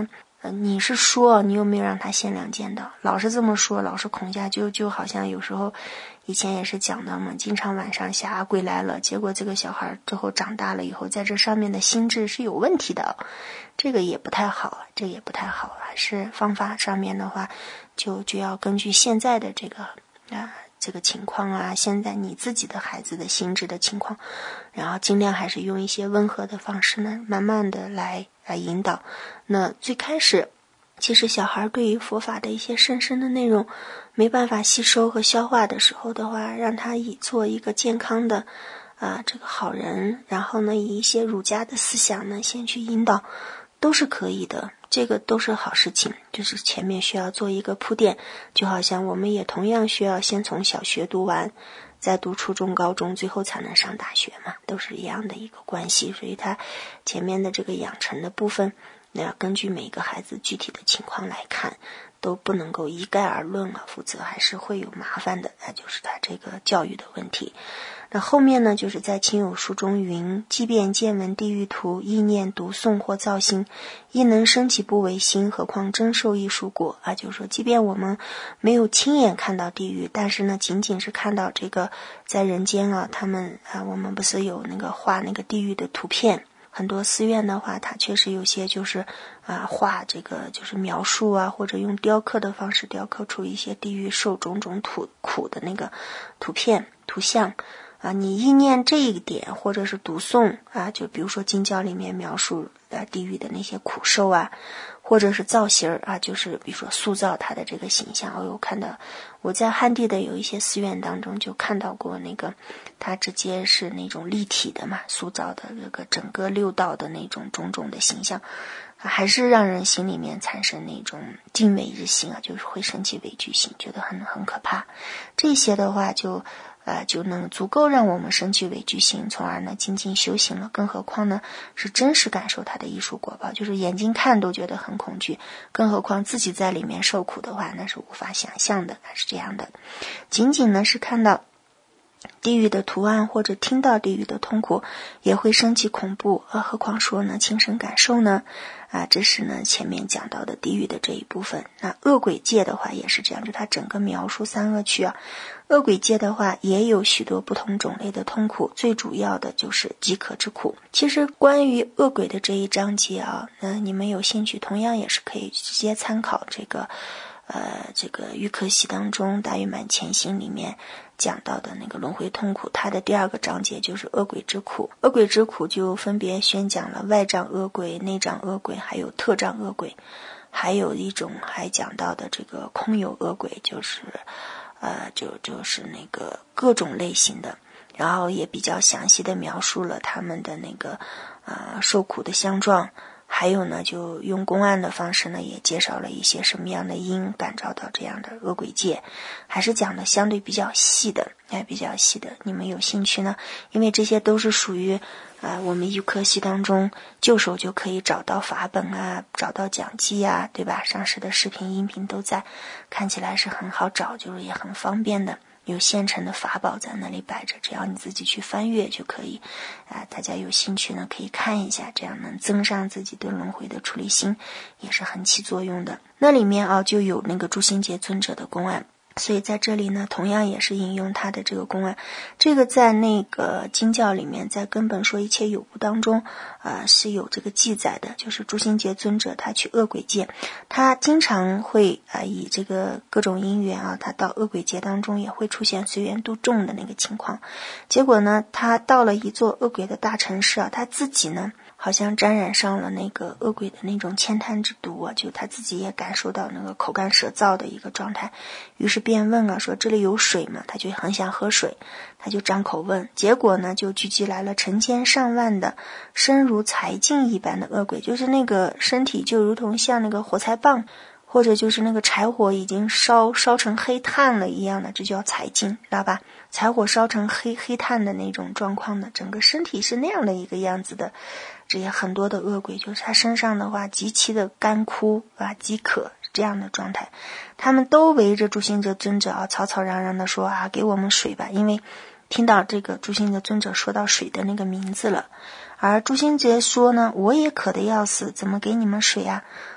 你是说你有没有让他限量见到？老是这么说，老是恐吓，就好像有时候以前也是讲到嘛，经常晚上下鬼来了，结果这个小孩之后长大了以后，在这上面的心智是有问题的，这个也不太好，还是方法上面的话，就要根据现在的这个情况啊，现在你自己的孩子的心智的情况，然后尽量还是用一些温和的方式呢，慢慢的来引导。那最开始其实小孩对于佛法的一些深深的内容没办法吸收和消化的时候的话，让他做一个健康的这个好人，然后呢以一些儒家的思想呢先去引导，都是可以的，这个都是好事情，就是前面需要做一个铺垫，就好像我们也同样需要先从小学读完，再读初中高中，最后才能上大学嘛，都是一样的一个关系。所以他前面的这个养成的部分，那要根据每个孩子具体的情况来看，都不能够一概而论了，否则还是会有麻烦的，那就是他这个教育的问题。那后面呢，就是在亲友书中云，即便见闻地狱图，意念读诵或造心，亦能生起不违心，何况真受艺术果就是说即便我们没有亲眼看到地狱，但是呢仅仅是看到这个在人间他们我们不是有那个画那个地狱的图片，很多寺院的话它确实有些就是画这个就是描述或者用雕刻的方式雕刻出一些地狱受种种苦的那个图片图像你意念这一点，或者是读诵就比如说经教里面描述地狱的那些苦受或者是造型就是比如说塑造它的这个形象。我有看到我在汉地的有一些寺院当中就看到过那个它直接是那种立体的嘛，塑造的这个整个六道的那种种种的形象，还是让人心里面产生那种敬畏之心就是会升起畏惧心，觉得很可怕。这些的话就能足够让我们升起畏惧心，从而呢精进修行了。更何况呢是真实感受它的艺术果报，就是眼睛看都觉得很恐惧，更何况自己在里面受苦的话，那是无法想象的，是这样的。仅仅呢是看到地狱的图案或者听到地狱的痛苦也会升起恐怖，何况说呢亲身感受呢这是呢前面讲到的地狱的这一部分。那恶鬼界的话也是这样，就它整个描述三恶趣恶鬼界的话也有许多不同种类的痛苦，最主要的就是饥渴之苦。其实关于恶鬼的这一章节那你们有兴趣同样也是可以直接参考这个玉科系当中大圆满前行里面讲到的那个轮回痛苦，它的第二个章节就是恶鬼之苦。恶鬼之苦就分别宣讲了外障恶鬼、内障恶鬼，还有特障恶鬼，还有一种还讲到的这个空有恶鬼，就是就是那个各种类型的，然后也比较详细的描述了他们的那个受苦的相状。还有呢就用公案的方式呢也介绍了一些什么样的因感召到这样的恶鬼界，还是讲的相对比较细的你们有兴趣呢，因为这些都是属于我们预科系当中就手就可以找到法本找到讲记对吧，上师的视频音频都在，看起来是很好找，就是也很方便的，有现成的法宝在那里摆着，只要你自己去翻阅就可以大家有兴趣呢可以看一下，这样能增上自己对轮回的处理心，也是很起作用的。那里面就有那个朱心节尊者的公案，所以在这里呢同样也是引用他的这个公案，这个在那个经教里面在根本说一切有部当中是有这个记载的，就是朱心节尊者他去恶鬼界，他经常会以这个各种因缘他到恶鬼界当中也会出现随缘度众的那个情况。结果呢他到了一座恶鬼的大城市他自己呢好像沾染上了那个恶鬼的那种悭贪之毒就他自己也感受到那个口干舌燥的一个状态，于是便问说这里有水吗？他就很想喝水，他就张口问，结果呢就聚集来了成千上万的身如柴镜一般的恶鬼，就是那个身体就如同像那个火柴棒，或者就是那个柴火已经烧成黑炭了一样的，这叫柴镜，知道吧？柴火烧成黑炭的那种状况的，整个身体是那样的一个样子的。这些很多的恶鬼就是他身上的话极其的干枯饥渴这样的状态，他们都围着朱心节尊者吵吵嚷嚷的说给我们水吧，因为听到这个朱心节尊者说到水的那个名字了。而朱心节说呢，我也渴得要死，怎么给你们水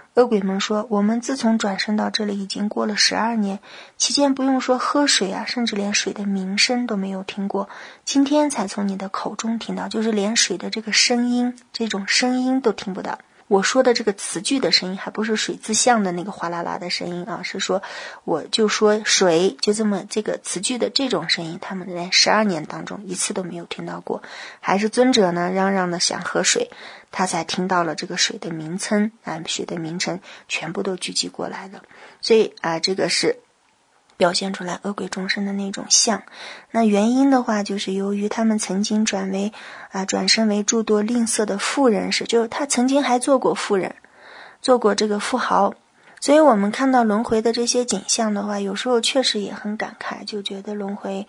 恶鬼们说，我们自从转生到这里已经过了12年，期间不用说喝水啊，甚至连水的名声都没有听过，今天才从你的口中听到，就是连水的这个声音，这种声音都听不到。我说的这个词句的声音还不是水字像的那个哗啦啦的声音啊，是说我就说水，就这么这个词句的这种声音，他们连12年当中一次都没有听到过。还是尊者呢嚷嚷的想喝水，他才听到了这个水的名称啊，水的名称全部都聚集过来了。所以这个是表现出来恶鬼众生的那种相。那原因的话，就是由于他们曾经转身为诸多吝啬的富人时，就是他曾经还做过富人，做过这个富豪。所以我们看到轮回的这些景象的话，有时候确实也很感慨，就觉得轮回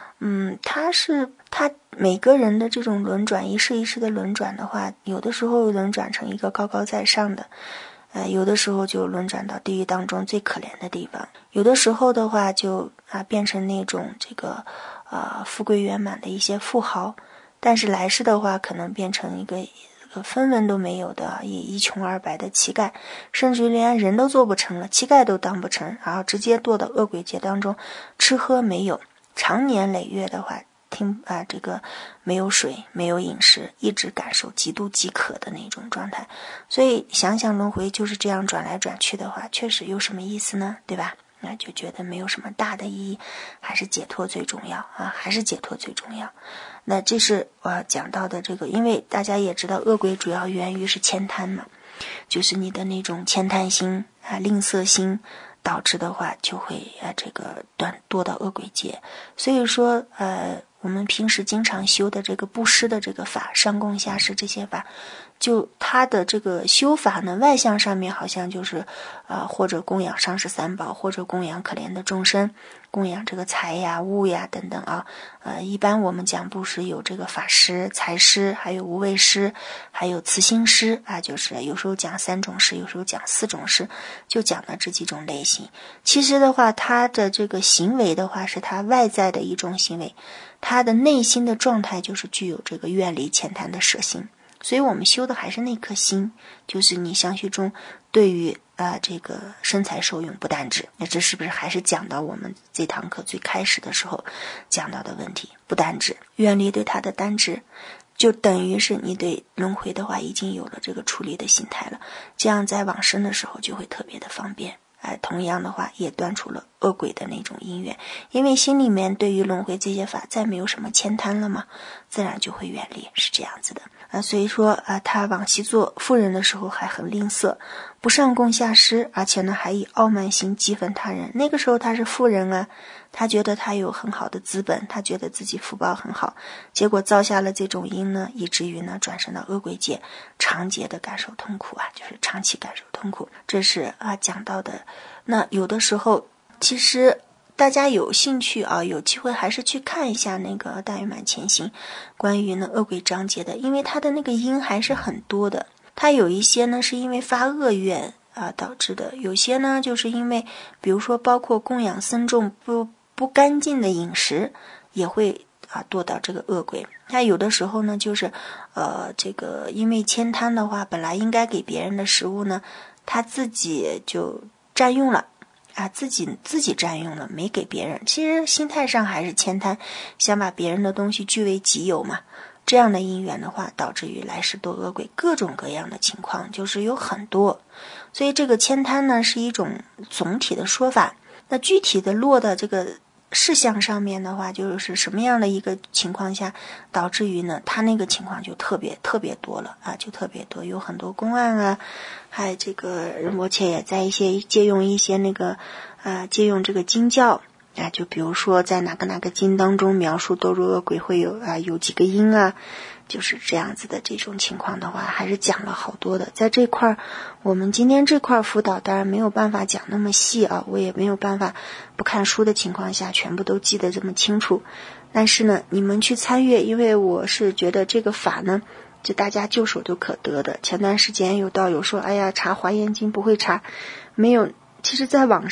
他每个人的这种轮转，一世一世的轮转的话，有的时候轮转成一个高高在上的，有的时候就轮转到地狱当中最可怜的地方，有的时候的话就变成那种这个富贵圆满的一些富豪，但是来世的话可能变成一个分文都没有的，也一穷二白的乞丐，甚至连人都做不成了，乞丐都当不成，然后直接堕到恶鬼界当中，吃喝没有，长年累月的话这个没有水没有饮食，一直感受极度饥渴的那种状态。所以想想轮回就是这样转来转去的话，确实有什么意思呢？对吧？那就觉得没有什么大的意义，还是解脱最重要还是解脱最重要。那这是我讲到的这个，因为大家也知道恶鬼主要源于是悭贪嘛，就是你的那种悭贪心吝啬心导致的话就会这个堕到恶鬼界。所以说我们平时经常修的这个布施的这个法，上供下施这些法，就它的这个修法呢，外向上面好像就是或者供养上师三宝，或者供养可怜的众生，供养这个财呀物呀等等一般我们讲布施有这个法施、财施，还有无畏施，还有慈心施就是有时候讲3种施，有时候讲4种施，就讲了这几种类型。其实的话，他的这个行为的话是他外在的一种行为，他的内心的状态就是具有这个愿离悭贪的舍心。所以我们修的还是那颗心，就是你相续中对于这个身财受用不单止。那这是不是还是讲到我们这堂课最开始的时候讲到的问题？不单止愿离对它的单止，就等于是你对轮回的话已经有了这个处理的心态了，这样在往生的时候就会特别的方便。同样的话也断除了恶鬼的那种因缘，因为心里面对于轮回这些法再没有什么悭贪了嘛，自然就会远离，是这样子的所以说他往昔做富人的时候还很吝啬，不上供下施，而且呢还以傲慢心讥讽他人。那个时候他是富人他觉得他有很好的资本，他觉得自己福报很好，结果造下了这种因呢，以至于呢转生到恶鬼界，长劫的感受痛苦就是长期感受痛苦。这是讲到的。那有的时候其实大家有兴趣有机会还是去看一下那个大圆满前行关于呢恶鬼章节的，因为它的那个因还是很多的。它有一些呢是因为发恶愿导致的，有些呢就是因为比如说包括供养僧众不干净的饮食也会堕到这个恶鬼。它有的时候呢就是这个因为悭贪的话，本来应该给别人的食物呢，他自己就占用了自己占用了，没给别人，其实心态上还是悭贪，想把别人的东西据为己有嘛。这样的因缘的话，导致于来世堕恶鬼，各种各样的情况就是有很多。所以这个悭贪呢是一种总体的说法，那具体的落的这个事项上面的话，就是什么样的一个情况下导致于呢，他那个情况就特别多了就特别多，有很多公案还有这个仁波切也在借用一些那个借用这个经教就比如说在哪个经当中描述堕入恶鬼会有几个因就是这样子的这种情况的话，还是讲了好多的。在这块我们今天这块辅导当然没有办法讲那么细我也没有办法不看书的情况下全部都记得这么清楚，但是呢你们去参阅，因为我是觉得这个法呢就大家就手就可得的。前段时间有道友说查华严经不会查，没有，其实在网上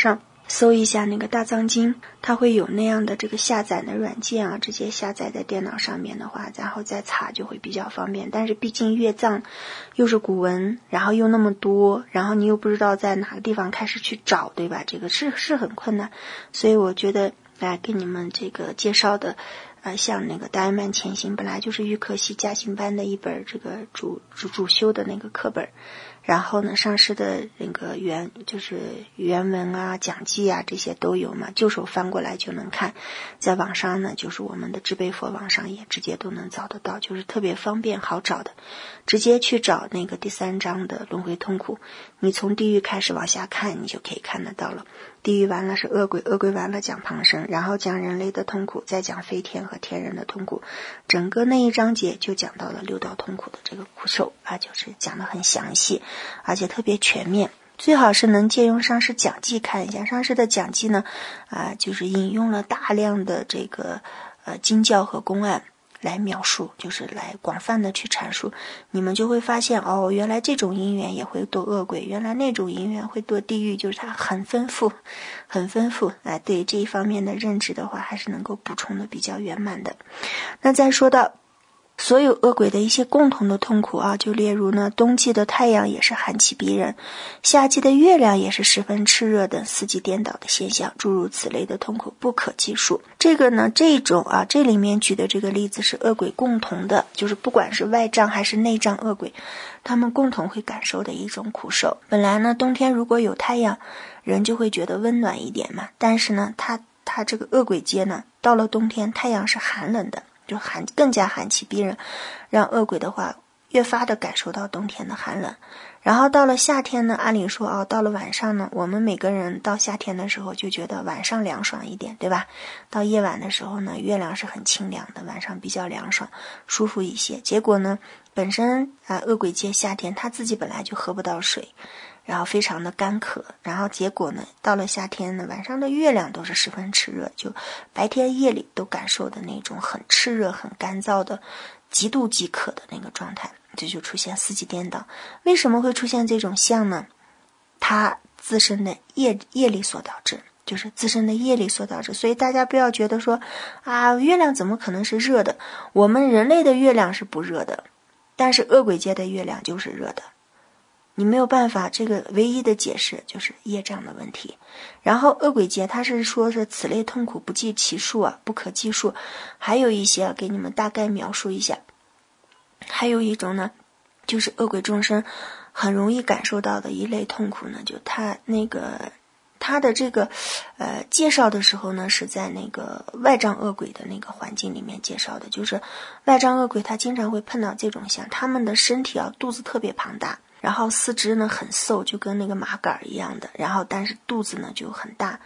搜一下那个大藏经，它会有那样的这个下载的软件啊，直接下载在电脑上面的话，然后再查就会比较方便。但是毕竟乐藏又是古文，然后又那么多，然后你又不知道在哪个地方开始去找，对吧？这个是很困难，所以我觉得来给你们这个介绍的像那个大圆满前行本来就是预科系加行班的一本这个主修的那个课本，然后呢上师的那个就是原文啊讲记啊这些都有嘛，就手翻过来就能看，在网上呢就是我们的智备佛网上也直接都能找得到，就是特别方便好找的，直接去找那个第3章的轮回痛苦，你从地狱开始往下看你就可以看得到了。地狱完了是恶鬼，恶鬼完了讲旁生，然后讲人类的痛苦，再讲飞天和天人的痛苦，整个那一章节就讲到了6道痛苦的这个苦受就是讲得很详细，而且特别全面。最好是能借用上师讲记看一下，上师的讲记呢就是引用了大量的这个经教和公案来描述，就是来广泛的去阐述，你们就会发现原来这种因缘也会堕恶鬼，原来那种因缘会堕地狱，就是它很丰富对这一方面的认知的话还是能够补充的比较圆满的。那再说到所有恶鬼的一些共同的痛苦就例如呢，冬季的太阳也是寒气逼人，夏季的月亮也是十分炽热等四季颠倒的现象，诸如此类的痛苦不可计数。这个呢，这种这里面举的这个例子是恶鬼共同的，就是不管是外障还是内障恶鬼，他们共同会感受的一种苦受。本来呢，冬天如果有太阳，人就会觉得温暖一点嘛，但是呢，他这个恶鬼界呢，到了冬天太阳是寒冷的，就更加寒气逼人，让恶鬼的话越发的感受到冬天的寒冷。然后到了夏天呢，按理说到了晚上呢，我们每个人到夏天的时候就觉得晚上凉爽一点，对吧？到夜晚的时候呢，月亮是很清凉的，晚上比较凉爽舒服一些。结果呢，本身恶鬼界夏天他自己本来就喝不到水，然后非常的干渴，然后结果呢，到了夏天呢，晚上的月亮都是十分炽热，就白天夜里都感受的那种很炽热很干燥的极度饥渴的那个状态，这就出现四季颠倒。为什么会出现这种相呢？它自身的业力所导致，就是自身的业力所导致。所以大家不要觉得说月亮怎么可能是热的，我们人类的月亮是不热的，但是恶鬼界的月亮就是热的，你没有办法，这个唯一的解释就是业障的问题。然后恶鬼界它是说是此类痛苦不计其数不可计数，还有一些给你们大概描述一下。还有一种呢，就是恶鬼众生很容易感受到的一类痛苦呢，就他的这个介绍的时候呢，是在那个外障恶鬼的那个环境里面介绍的，就是外障恶鬼他经常会碰到这种像他们的身体肚子特别庞大，然后四肢呢很瘦，就跟那个麻杆一样的，然后但是肚子呢就很大，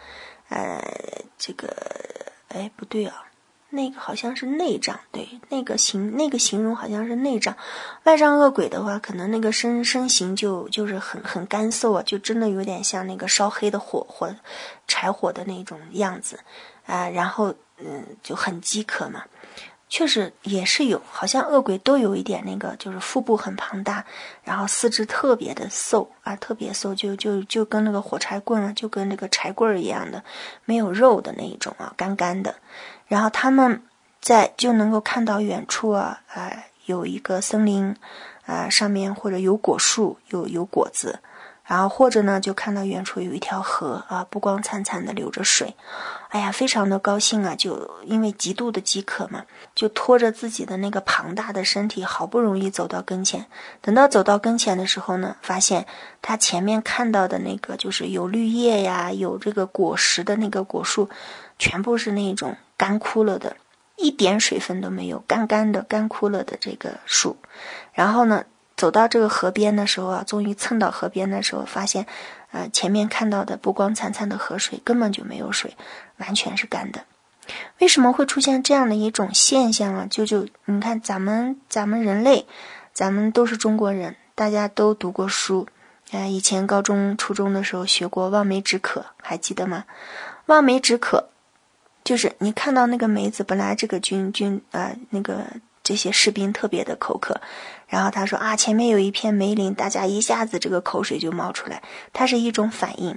不对那个好像是内障，对，那个形容好像是内障。外障恶鬼的话，可能那个身形就是很干瘦就真的有点像那个烧黑的柴火的那种样子然后就很饥渴嘛。确实也是有，好像恶鬼都有一点那个，就是腹部很庞大，然后四肢特别的瘦特别瘦，就跟那个火柴棍就跟那个柴棍一样的，没有肉的那一种干干的。然后他们就能够看到远处有一个森林上面或者有果树，有果子，然后或者呢就看到远处有一条河不光灿灿的流着水，非常的高兴就因为极度的饥渴嘛，就拖着自己的那个庞大的身体，好不容易走到跟前。等到走到跟前的时候呢，发现他前面看到的那个就是有绿叶有这个果实的那个果树，全部是那种干枯了的，一点水分都没有，干干的干枯了的这个树。然后呢走到这个河边的时候终于蹭到河边的时候，发现前面看到的不光灿灿的河水根本就没有水，完全是干的。为什么会出现这样的一种现象就你看咱们人类，咱们都是中国人，大家都读过书以前高中初中的时候学过望梅止渴，还记得吗？望梅止渴就是你看到那个梅子，本来这个这些士兵特别的口渴，然后他说前面有一片梅林，大家一下子这个口水就冒出来，它是一种反应，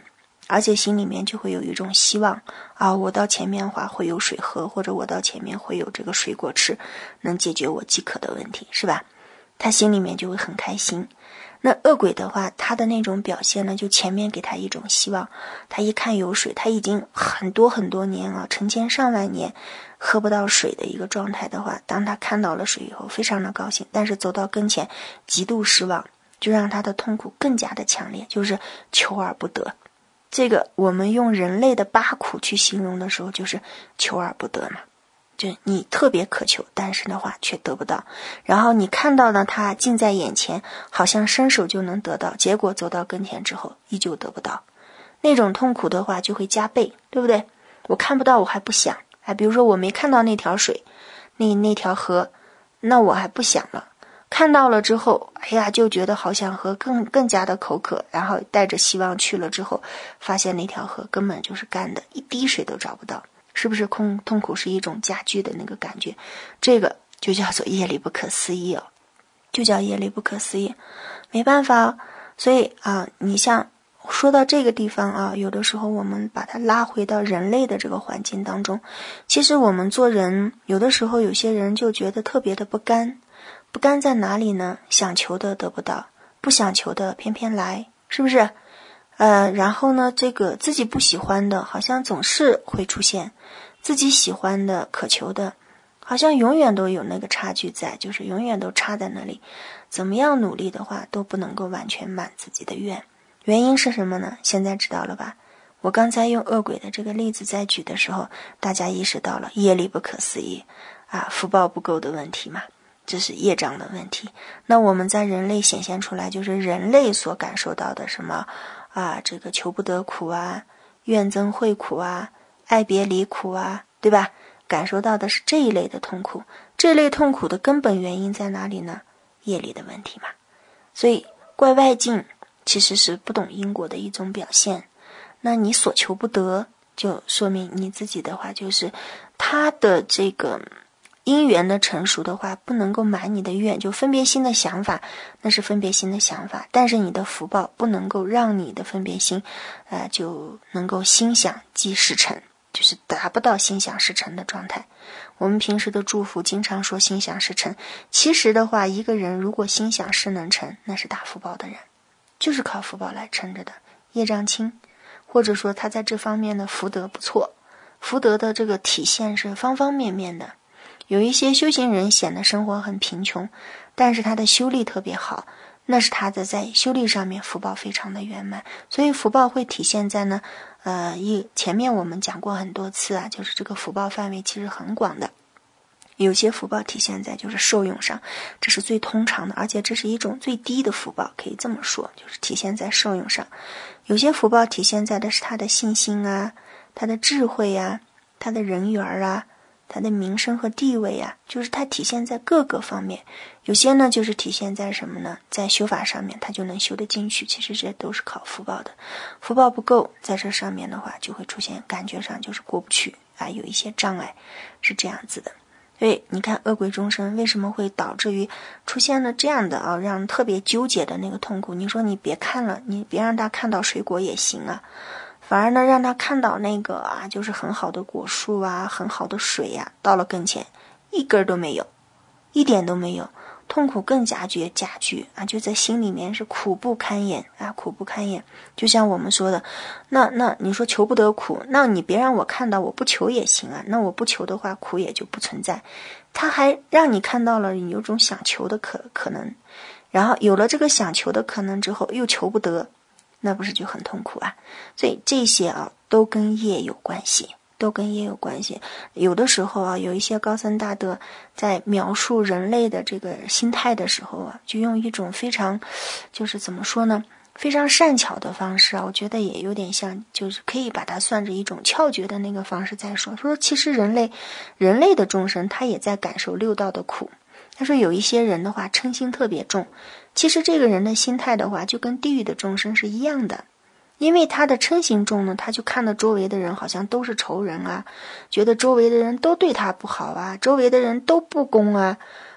而且心里面就会有一种希望啊，我到前面的话会有水喝，或者我到前面会有这个水果吃，能解决我饥渴的问题，是吧？他心里面就会很开心。那恶鬼的话，他的那种表现呢，就前面给他一种希望，他一看有水，他已经很多年啊，成千上万年喝不到水的一个状态的话，当他看到了水以后，非常的高兴，但是走到跟前极度失望，就让他的痛苦更加的强烈，就是求而不得。这个我们用人类的八苦去形容的时候，就是求而不得嘛。就你特别渴求，但是的话却得不到，然后你看到了它近在眼前，好像伸手就能得到，结果走到跟前之后依旧得不到，那种痛苦的话就会加倍，对不对？我看不到我还不想，比如说我没看到那条水，那条河，那我还不想了，看到了之后，就觉得好想喝，更加的口渴，然后带着希望去了之后，发现那条河根本就是干的，一滴水都找不到。是不是痛苦是一种加剧的那个感觉？这个就叫做业力不可思议就叫业力不可思议，没办法所以你像说到这个地方有的时候我们把它拉回到人类的这个环境当中，其实我们做人，有的时候有些人就觉得特别的不甘在哪里呢？想求的得不到，不想求的偏偏来，是不是？然后呢，这个自己不喜欢的好像总是会出现，自己喜欢的渴求的好像永远都有那个差距在，就是永远都差在那里，怎么样努力的话都不能够完全满自己的愿。原因是什么呢？现在知道了吧？我刚才用恶鬼的这个例子在举的时候，大家意识到了业力不可思议福报不够的问题嘛，这是业障的问题。那我们在人类显现出来，就是人类所感受到的什么这个求不得苦怨憎会苦爱别离苦对吧？感受到的是这一类的痛苦，这类痛苦的根本原因在哪里呢？业力的问题嘛。所以怪外境其实是不懂因果的一种表现。那你所求不得，就说明你自己的话，就是他的这个因缘的成熟的话，不能够满你的愿，就分别心的想法，那是分别心的想法，但是你的福报不能够让你的分别心就能够心想即事成，就是达不到心想事成的状态。我们平时的祝福经常说心想事成，其实的话，一个人如果心想事能成，那是大福报的人，就是靠福报来撑着的，业障轻，或者说他在这方面的福德不错，福德的这个体现是方方面面的。有一些修行人显得生活很贫穷，但是他的修力特别好，那是他的在修力上面福报非常的圆满。所以福报会体现在呢前面我们讲过很多次就是这个福报范围其实很广的。有些福报体现在就是受用上，这是最通常的，而且这是一种最低的福报，可以这么说，就是体现在受用上。有些福报体现在的是他的信心他的智慧他的人缘他的名声和地位就是它体现在各个方面。有些呢就是体现在什么呢？在修法上面他就能修得进去，其实这都是靠福报的。福报不够，在这上面的话就会出现感觉上就是过不去有一些障碍，是这样子的。所以你看恶鬼众生为什么会导致于出现了这样的让人特别纠结的那个痛苦。你说你别看了，你别让他看到水果也行反而呢让他看到那个就是很好的果树很好的水到了跟前一根都没有，一点都没有，痛苦更加剧就在心里面是苦不堪言苦不堪言。就像我们说的，那你说求不得苦，那你别让我看到，我不求也行那我不求的话苦也就不存在。他还让你看到了你有种想求的可能，然后有了这个想求的可能之后又求不得，那不是就很痛苦所以这些都跟业有关系，都跟业有关系。有的时候有一些高僧大德在描述人类的这个心态的时候就用一种非常就是怎么说呢，非常善巧的方式我觉得也有点像，就是可以把它算着一种窍诀的那个方式在说其实人类的众生他也在感受六道的苦。他说有一些人的话嗔心特别重，其实这个人的心态的话就跟地狱的众生是一样的，因为他的嗔心重呢，他就看到周围的人好像都是仇人觉得周围的人都对他不好周围的人都不公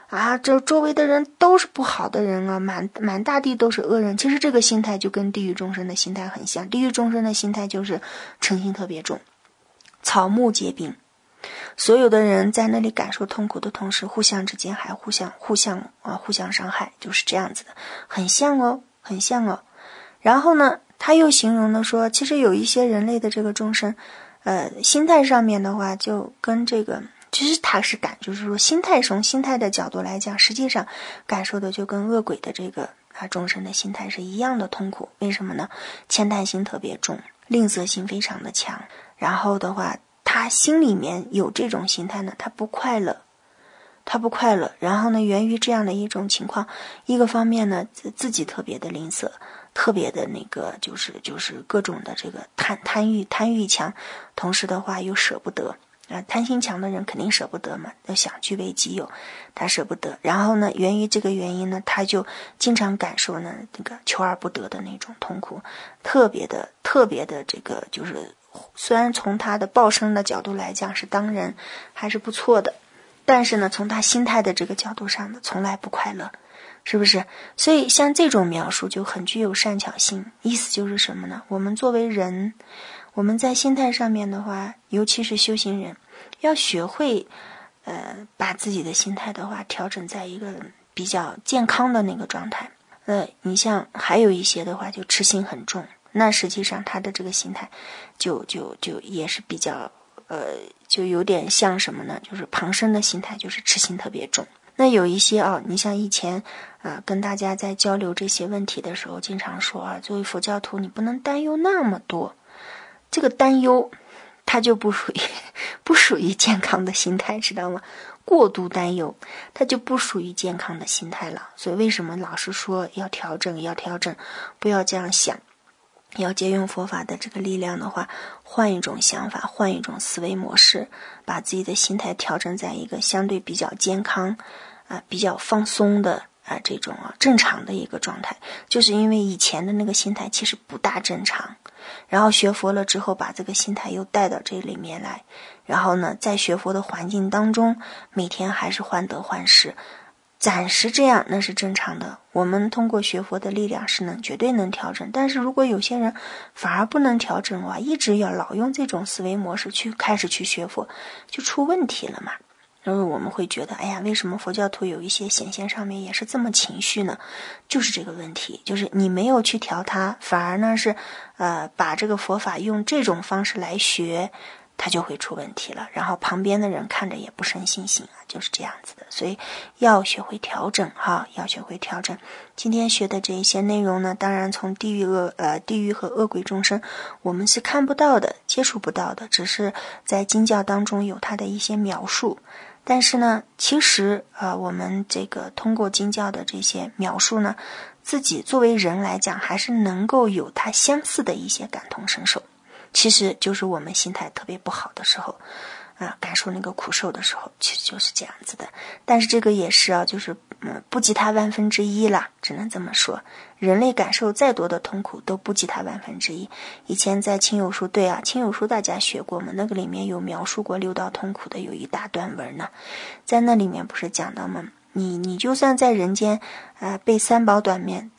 啊，这周围的人都是不好的人啊，满大地都是恶人。其实这个心态就跟地狱众生的心态很像，地狱众生的心态就是嗔心特别重，草木皆兵。所有的人在那里感受痛苦的同时，互相之间还互相伤害，就是这样子的，很像哦。然后呢，他又形容了说，其实有一些人类的这个众生，心态上面的话，就跟这个，其实他是就是说从心态的角度来讲，实际上感受的就跟恶鬼的这个众生的心态是一样的痛苦。为什么呢？慳贪心特别重，吝啬心非常的强，然后的话，他心里面有这种心态呢，他不快乐，然后呢，源于这样的一种情况，一个方面呢，自己特别的吝啬，特别的那个就是各种的这个贪欲强，同时的话又舍不得贪心强的人肯定舍不得嘛，要想据为己有，他舍不得。然后呢，源于这个原因呢，他就经常感受呢那个求而不得的那种痛苦，特别的这个就是。虽然从他的报生的角度来讲是当人还是不错的，但是呢，从他心态的这个角度上呢，从来不快乐，是不是？所以像这种描述就很具有善巧性，意思就是什么呢？我们作为人，我们在心态上面的话，尤其是修行人，要学会把自己的心态的话调整在一个比较健康的那个状态。你像还有一些的话就痴心很重，那实际上他的这个心态就也是比较就有点像什么呢？就是旁生的心态，就是痴心特别重。那有一些你像以前跟大家在交流这些问题的时候，经常说作为佛教徒，你不能担忧那么多。这个担忧，它就不属于健康的心态，知道吗？过度担忧，它就不属于健康的心态了。所以为什么老是说要调整，不要这样想。要借用佛法的这个力量的话，换一种想法，换一种思维模式，把自己的心态调整在一个相对比较健康比较放松的这种正常的一个状态。就是因为以前的那个心态其实不大正常，然后学佛了之后把这个心态又带到这里面来，然后呢在学佛的环境当中每天还是患得患失，暂时这样那是正常的，我们通过学佛的力量是绝对能调整。但是如果有些人反而不能调整一直要老用这种思维模式开始去学佛，就出问题了嘛。然后我们会觉得为什么佛教徒有一些显现上面也是这么情绪呢？就是这个问题，就是你没有去调它，反而呢是把这个佛法用这种方式来学，它就会出问题了，然后旁边的人看着也不生信心就是这样子的。所以要学会调整要学会调整。今天学的这一些内容呢，当然从地狱和恶鬼众生我们是看不到的，接触不到的，只是在经教当中有它的一些描述。但是呢，其实我们这个通过经教的这些描述呢，自己作为人来讲还是能够有它相似的一些感同身受。其实就是我们心态特别不好的时候感受那个苦受的时候，其实就是这样子的。但是这个也是就是不及它1/1000啦，只能这么说。人类感受再多的痛苦都不及它1/1000。以前在亲友书亲友书大家学过吗？那个里面有描述过六道痛苦的有一大段文呢，在那里面不是讲到吗？你就算在人间被3宝短面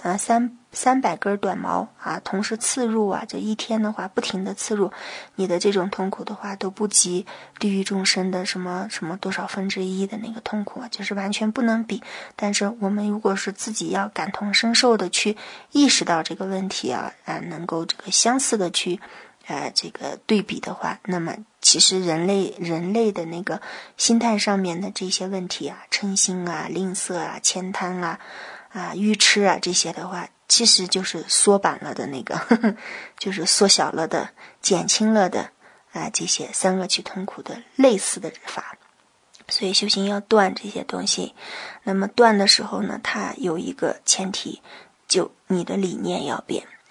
300根短毛同时刺入这一天的话不停的刺入，你的这种痛苦的话都不及地狱众生的什么多少1/1000的那个痛苦就是完全不能比。但是我们如果是自己要感同身受的去意识到这个问题能够这个相似的去这个对比的话，那么其实人类的那个心态上面的这些问题嗔心吝啬悭贪愚痴这些的话，其实就是缩版了的那个就是缩小了的，减轻了的这些三恶趣痛苦的类似的法。所以修行要断这些东西，那么断的时候呢，它有一个前提，就你的理念要变。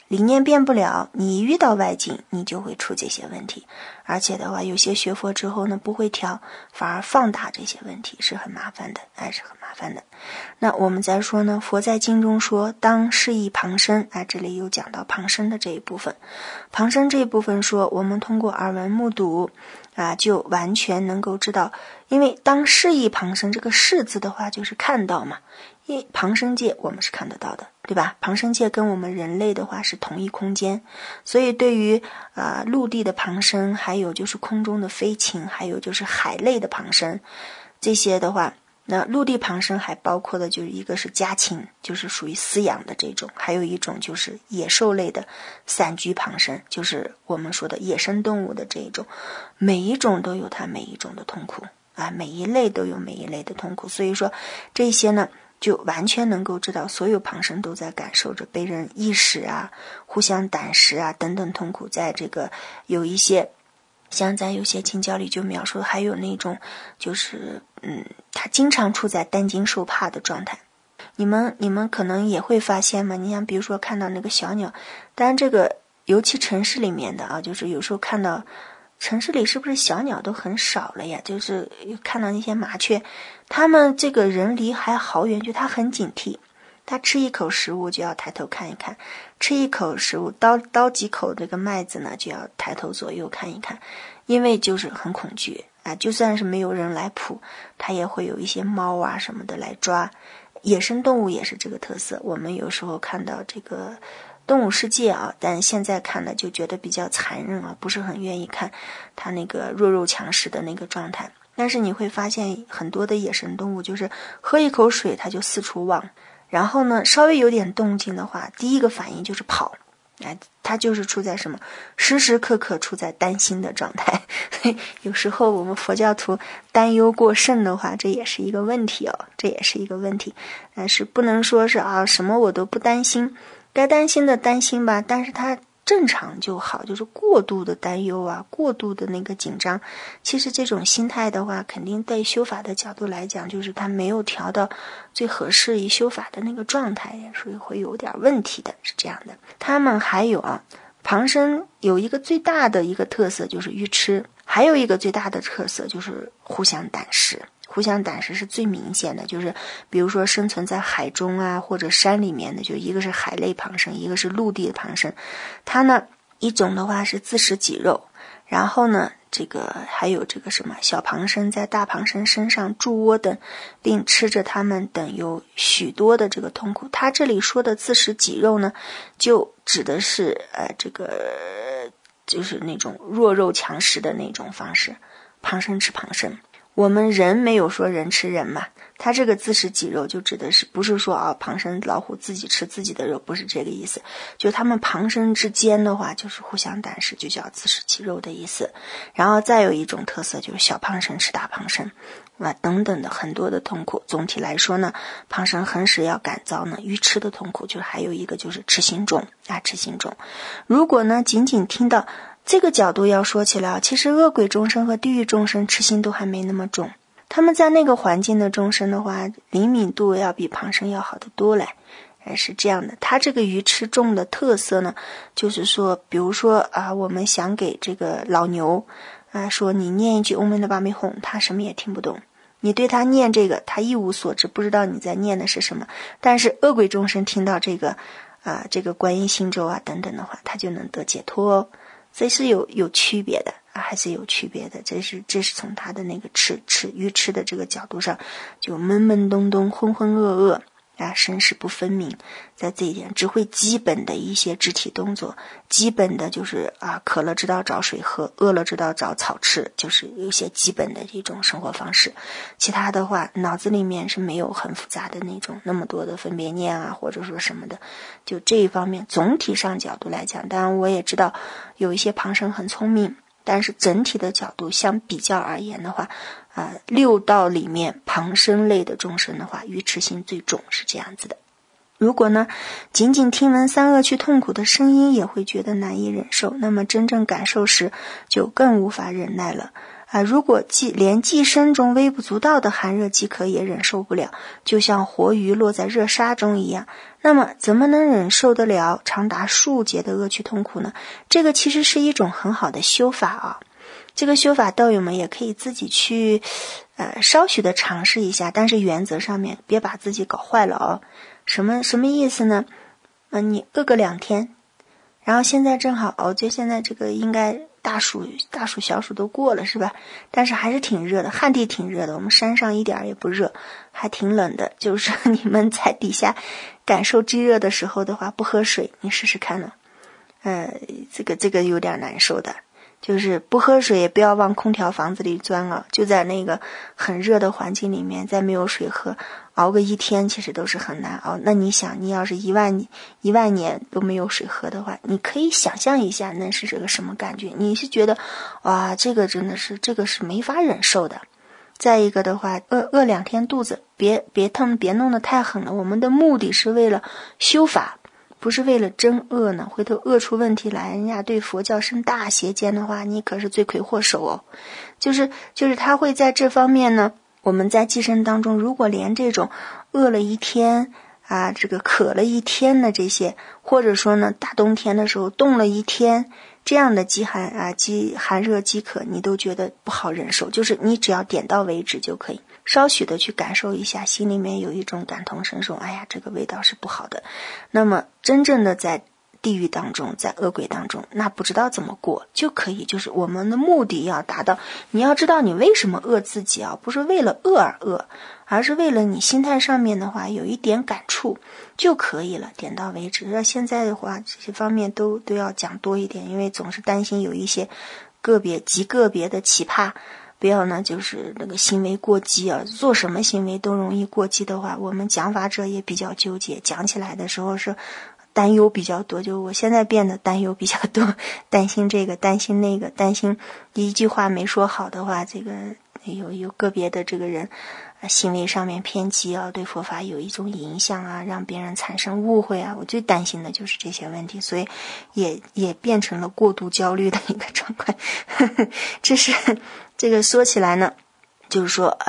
理念变不了，你一遇到外境你就会出这些问题。而且的话，有些学佛之后呢不会调，反而放大这些问题，是很麻烦的，是很麻烦的。那我们再说呢，佛在经中说当示意旁生，这里有讲到旁生的这一部分。旁生这一部分说，我们通过耳闻目睹就完全能够知道，因为当示意旁生，这个示字的话就是看到嘛，因为旁生界我们是看得到的，对吧？旁生界跟我们人类的话是同一空间，所以对于陆地的旁生，还有就是空中的飞禽，还有就是海类的旁生，这些的话，那陆地旁生还包括的就是一个是家禽，就是属于饲养的这种，还有一种就是野兽类的散居旁生，就是我们说的野生动物的这一种，每一种都有它每一种的痛苦每一类都有每一类的痛苦。所以说这些呢就完全能够知道，所有旁生都在感受着被人意识互相胆识等等痛苦。在这个有一些像在有些经教里就描述，还有那种就是他经常处在担惊受怕的状态。你们可能也会发现嘛，你像比如说看到那个小鸟，当然这个尤其城市里面的就是有时候看到城市里是不是小鸟都很少了呀，就是看到那些麻雀，他们这个人离还好远，就他很警惕，他吃一口食物就要抬头看一看，吃一口食物叨几口这个麦子呢就要抬头左右看一看，因为就是很恐惧就算是没有人来捕，他也会有一些猫什么的来抓。野生动物也是这个特色，我们有时候看到这个动物世界但现在看了就觉得比较残忍不是很愿意看它那个弱肉强食的那个状态。但是你会发现很多的野生动物就是喝一口水它就四处望，然后呢稍微有点动静的话，第一个反应就是跑它就是处在什么时时刻刻处在担心的状态。有时候我们佛教徒担忧过甚的话，这也是一个问题这也是一个问题。但是不能说是什么我都不担心，该担心的担心吧，但是它正常就好，就是过度的担忧过度的那个紧张，其实这种心态的话，肯定对修法的角度来讲，就是它没有调到最合适于修法的那个状态，所以会有点问题的，是这样的。他们还有旁生有一个最大的一个特色就是愚痴，还有一个最大的特色就是互相胆识。互相胆识是最明显的，就是比如说生存在海中或者山里面的，就一个是海类旁生，一个是陆地的旁生。它呢一种的话是自食己肉，然后呢这个还有这个什么小旁生在大旁生身上筑窝等，并吃着它们等，有许多的这个痛苦。它这里说的自食己肉呢，就指的是这个就是那种弱肉强食的那种方式，旁生吃旁生。我们人没有说人吃人嘛，他这个自食己肉就指的是不是说旁生老虎自己吃自己的肉，不是这个意思，就他们旁生之间的话就是互相胆识，就叫自食其肉的意思。然后再有一种特色就是小旁生吃大旁生等等的很多的痛苦。总体来说呢，旁生很使要感遭呢愚痴的痛苦，就是还有一个就是痴心重痴心重。如果呢仅仅听到这个角度要说起来，其实恶鬼众生和地狱众生痴心都还没那么重，他们在那个环境的众生的话，灵敏度要比旁生要好得多嘞。是这样的，他这个愚痴重的特色呢，就是说比如说我们想给这个老牛说你念一句嗡嘛呢叭咪吽，他什么也听不懂，你对他念这个他一无所知，不知道你在念的是什么。但是恶鬼众生听到这个这个观音心咒等等的话，他就能得解脱这是有区别的还是有区别的。这是从他的那个愚痴的这个角度上，就懵懵懂懂浑浑噩噩生死不分明，在这一点只会基本的一些肢体动作，基本的就是渴了知道找水喝，饿了知道找草吃，就是有些基本的这种生活方式。其他的话脑子里面是没有很复杂的那种那么多的分别念或者说什么的。就这一方面总体上角度来讲，当然我也知道有一些旁生很聪明，但是整体的角度相比较而言的话六道里面旁生类的众生的话，愚痴心最重，是这样子的。如果呢仅仅听闻三恶趣痛苦的声音也会觉得难以忍受，那么真正感受时就更无法忍耐了如果连寄生中微不足道的寒热饥渴也忍受不了，就像活鱼落在热沙中一样，那么怎么能忍受得了长达数节的恶趣痛苦呢？这个其实是一种很好的修法啊。这个修法道友们也可以自己去稍许的尝试一下，但是原则上面别把自己搞坏了哦。什么意思呢？你饿个2天，然后现在正好我觉得现在这个应该大暑小暑都过了是吧？但是还是挺热的，旱地挺热的，我们山上一点也不热，还挺冷的。就是你们在底下感受炙热的时候的话，不喝水，你试试看呢。这个有点难受的。就是不喝水也不要往空调房子里钻啊，就在那个很热的环境里面，再没有水喝，熬个1天其实都是很难熬。那你想，你要是一万年都没有水喝的话，你可以想象一下那是这个什么感觉。你是觉得哇，这个真的是这个是没法忍受的。再一个的话，饿2天肚子，别疼，别弄得太狠了。我们的目的是为了修法，不是为了真饿呢，回头饿出问题来，人家对佛教生大邪见的话，你可是罪魁祸首哦。就是他会在这方面呢，我们在寄生当中，如果连这种饿了1天啊，这个渴了1天的这些，或者说呢，大冬天的时候冻了1天，这样的寒热饥渴，你都觉得不好忍受，就是你只要点到为止就可以。稍许的去感受一下，心里面有一种感同身受，哎呀，这个味道是不好的。那么真正的在地狱当中，在恶鬼当中，那不知道怎么过就可以，就是我们的目的要达到。你要知道你为什么饿自己啊，不是为了饿而饿，而是为了你心态上面的话有一点感触就可以了，点到为止。那现在的话这些方面都要讲多一点，因为总是担心有一些极个别的奇葩，不要呢就是那个行为过激啊，做什么行为都容易过激的话，我们讲法者也比较纠结，讲起来的时候是担忧比较多，就我现在变得担忧比较多，担心这个担心那个，担心一句话没说好的话，这个有个别的这个人行为上面偏激啊，对佛法有一种影响啊，让别人产生误会啊，我最担心的就是这些问题，所以也变成了过度焦虑的一个状况。这个说起来呢，就是说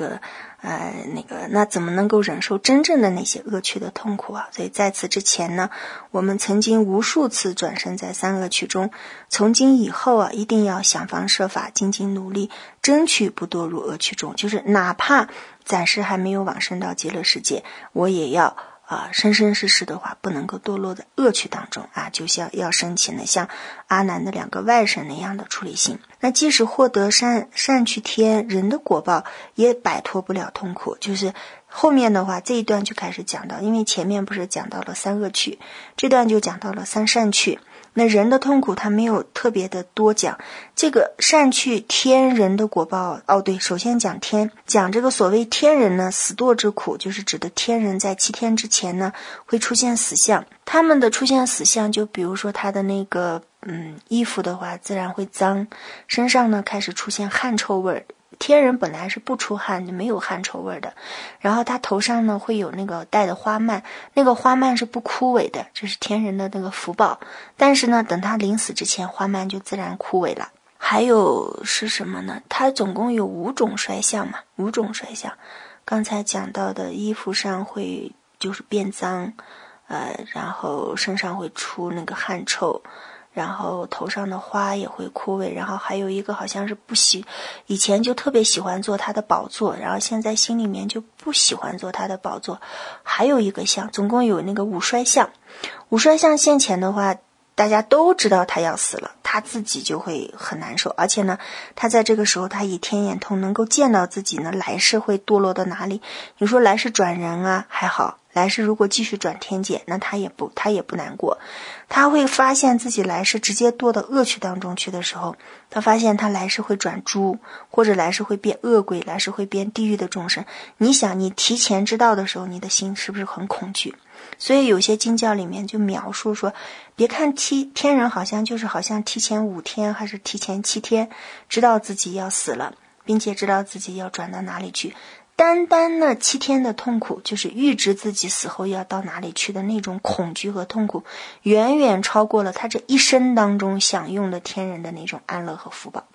那怎么能够忍受真正的那些恶趣的痛苦啊？所以在此之前呢，我们曾经无数次转生在三恶趣中，从今以后啊，一定要想方设法，精进努力，争取不堕入恶趣中。就是哪怕暂时还没有往生到极乐世界，我也要生生世世的话不能够堕落在恶趣当中啊，就像要升起呢像阿难的2个外甥那样的出离心。那即使获得善趣天人的果报，也摆脱不了痛苦。就是后面的话这一段就开始讲到，因为前面不是讲到了3恶趣，这段就讲到了3善趣。那人的痛苦他没有特别的多讲，这个善趣天人的果报对，首先讲天，讲这个所谓天人呢，死堕之苦，就是指的天人在7天之前呢会出现死相。他们的出现死相，就比如说他的那个衣服的话自然会脏，身上呢开始出现汗臭味。天人本来是不出汗，没有汗臭味的，然后他头上呢会有那个带的花蔓，那个花蔓是不枯萎的，这是天人的那个福报，但是呢等他临死之前，花蔓就自然枯萎了。还有是什么呢？他总共有5种衰相嘛，5种衰相。刚才讲到的衣服上会就是变脏，然后身上会出那个汗臭，然后头上的花也会枯萎，然后还有一个好像是以前就特别喜欢做他的宝座，然后现在心里面就不喜欢做他的宝座。还有一个相，总共有那个5衰相。5衰相现前的话，大家都知道他要死了，他自己就会很难受，而且呢他在这个时候他以天眼通能够见到自己呢来世会堕落到哪里。你说来世转人啊还好，来世如果继续转天界，那他也不难过。他会发现自己来世直接堕到恶趣当中去的时候，他发现他来世会转猪，或者来世会变恶鬼，来世会变地狱的众生。你想你提前知道的时候，你的心是不是很恐惧？所以有些经教里面就描述说，别看天人好像提前5天还是提前7天知道自己要死了，并且知道自己要转到哪里去，单单那7天的痛苦，就是预知自己死后要到哪里去的那种恐惧和痛苦，远远超过了他这一生当中享用的天人的那种安乐和福报。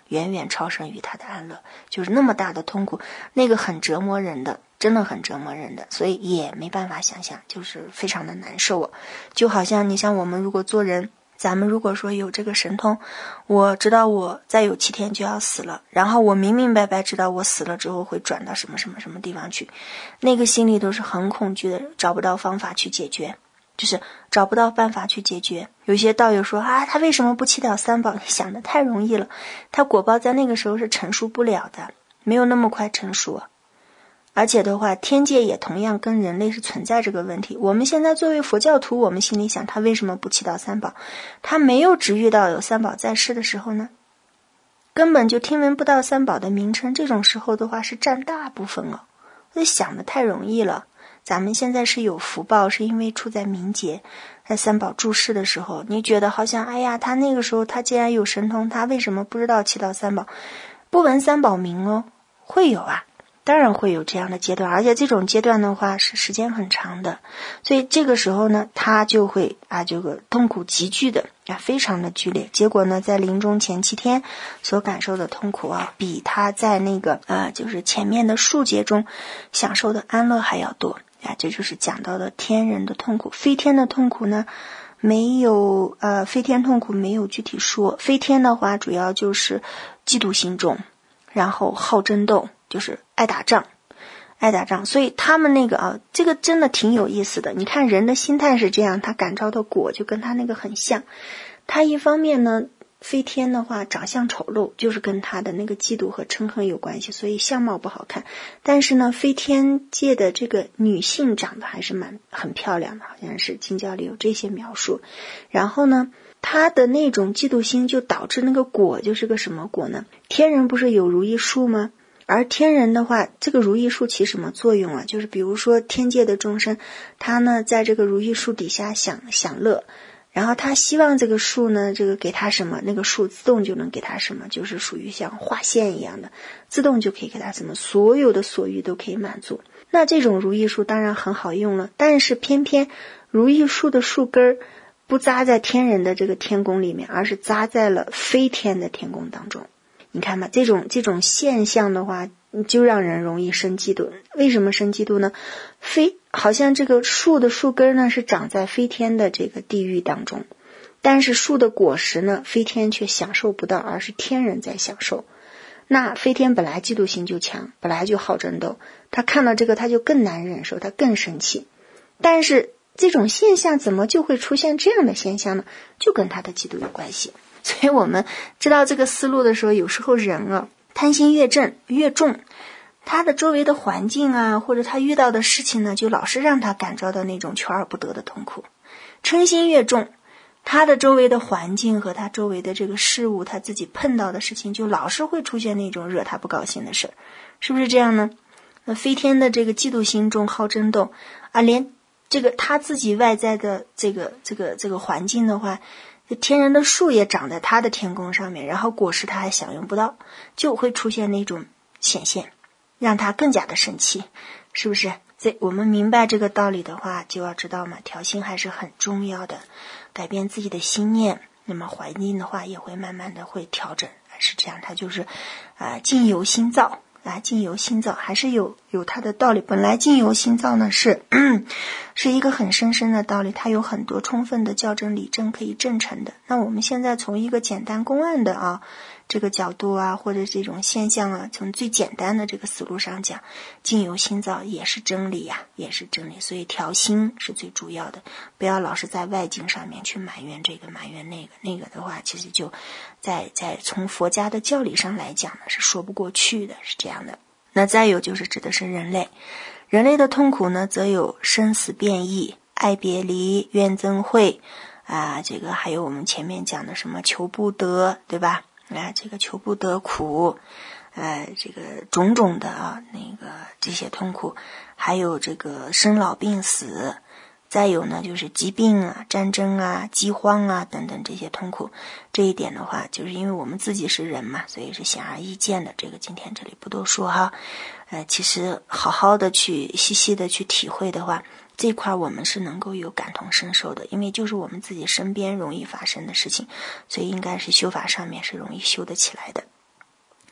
远远超胜于他的安乐。就是那么大的痛苦，那个很折磨人的，真的很折磨人的，所以也没办法想象，就是非常的难受啊。就好像你像我们如果做人，咱们如果说有这个神通，我知道我再有7天就要死了，然后我明明白白知道我死了之后会转到什么什么什么地方去，那个心里都是很恐惧的，找不到方法去解决，就是找不到办法去解决。有些道友说啊，他为什么不祈祷3宝？你想的太容易了，他果报在那个时候是成熟不了的，没有那么快成熟。而且的话，天界也同样跟人类是存在这个问题。我们现在作为佛教徒，我们心里想，他为什么不祈祷3宝？他没有只遇到有3宝在世的时候呢，根本就听闻不到3宝的名称，这种时候的话是占大部分了。我想的太容易了。咱们现在是有福报，是因为处在冥界，在3宝住世的时候，你觉得好像哎呀，他那个时候他既然有神通，他为什么不知道祈祷3宝？不闻3宝名哦？会有啊，当然会有这样的阶段，而且这种阶段的话是时间很长的，所以这个时候呢，他就会这个痛苦急剧的非常的剧烈。结果呢，在临终前7天所感受的痛苦比他在那个就是前面的数劫中享受的安乐还要多这就是讲到的天人的痛苦。飞天的痛苦呢，没有飞天痛苦没有具体说。飞天的话主要就是嫉妒心重，然后好争斗，就是爱打仗。所以他们那个这个真的挺有意思的。你看人的心态是这样，他感召的果就跟他那个很像。他一方面呢，飞天的话长相丑陋，就是跟他的那个嫉妒和嗔恨有关系，所以相貌不好看。但是呢，飞天界的这个女性长得还是很漂亮的，好像是经教里有这些描述。然后呢，他的那种嫉妒心就导致那个果就是个什么果呢？天人不是有如意树吗？而天人的话，这个如意树起什么作用啊？就是比如说天界的众生，他呢在这个如意树底下享乐，然后他希望这个树呢，这个给他什么，那个树自动就能给他什么，就是属于像画线一样的，自动就可以给他什么，所有的所欲都可以满足。那这种如意树当然很好用了，但是偏偏如意树的树根不扎在天人的这个天宫里面，而是扎在了飞天的天宫当中。你看吧，这种现象的话，就让人容易生嫉妒。为什么生嫉妒呢？好像这个树的树根呢是长在飞天的这个地狱当中，但是树的果实呢，飞天却享受不到，而是天人在享受。那飞天本来嫉妒心就强，本来就好争斗，他看到这个他就更难忍受，他更生气。但是这种现象怎么就会出现这样的现象呢？就跟他的嫉妒有关系。所以我们知道这个思路的时候，有时候人贪心越重，他的周围的环境或者他遇到的事情呢，就老是让他感召到那种求而不得的痛苦。嗔心越重，他的周围的环境和他周围的这个事物，他自己碰到的事情，就老是会出现那种惹他不高兴的事，是不是这样呢？那飞天的这个嫉妒心重，好争斗连这个他自己外在的这个环境的话，天人的树也长在他的天宫上面，然后果实他还享用不到，就会出现那种显现，让他更加的生气，是不是？我们明白这个道理的话，就要知道嘛，调心还是很重要的，改变自己的心念，那么环境的话也会慢慢的会调整，是这样。它就是境由心造境由心造还是有它的道理。本来境由心造呢是一个很深深的道理，它有很多充分的校正理证可以证成的。那我们现在从一个简单公案的这个角度或者这种现象从最简单的这个思路上讲，境由心造也是真理也是真理。所以调心是最主要的，不要老是在外境上面去埋怨这个埋怨那个的话，其实就在从佛家的教理上来讲呢，是说不过去的，是这样的。那再有就是指的是人类的痛苦呢，则有生死变异、爱别离、怨憎会这个还有我们前面讲的什么求不得，对吧？这个求不得苦，这个种种的那个这些痛苦，还有这个生老病死，再有呢就是疾病战争饥荒等等这些痛苦。这一点的话，就是因为我们自己是人嘛，所以是显而易见的，这个今天这里不多说其实好好的去细细的去体会的话，这块我们是能够有感同身受的，因为就是我们自己身边容易发生的事情，所以应该是修法上面是容易修得起来的。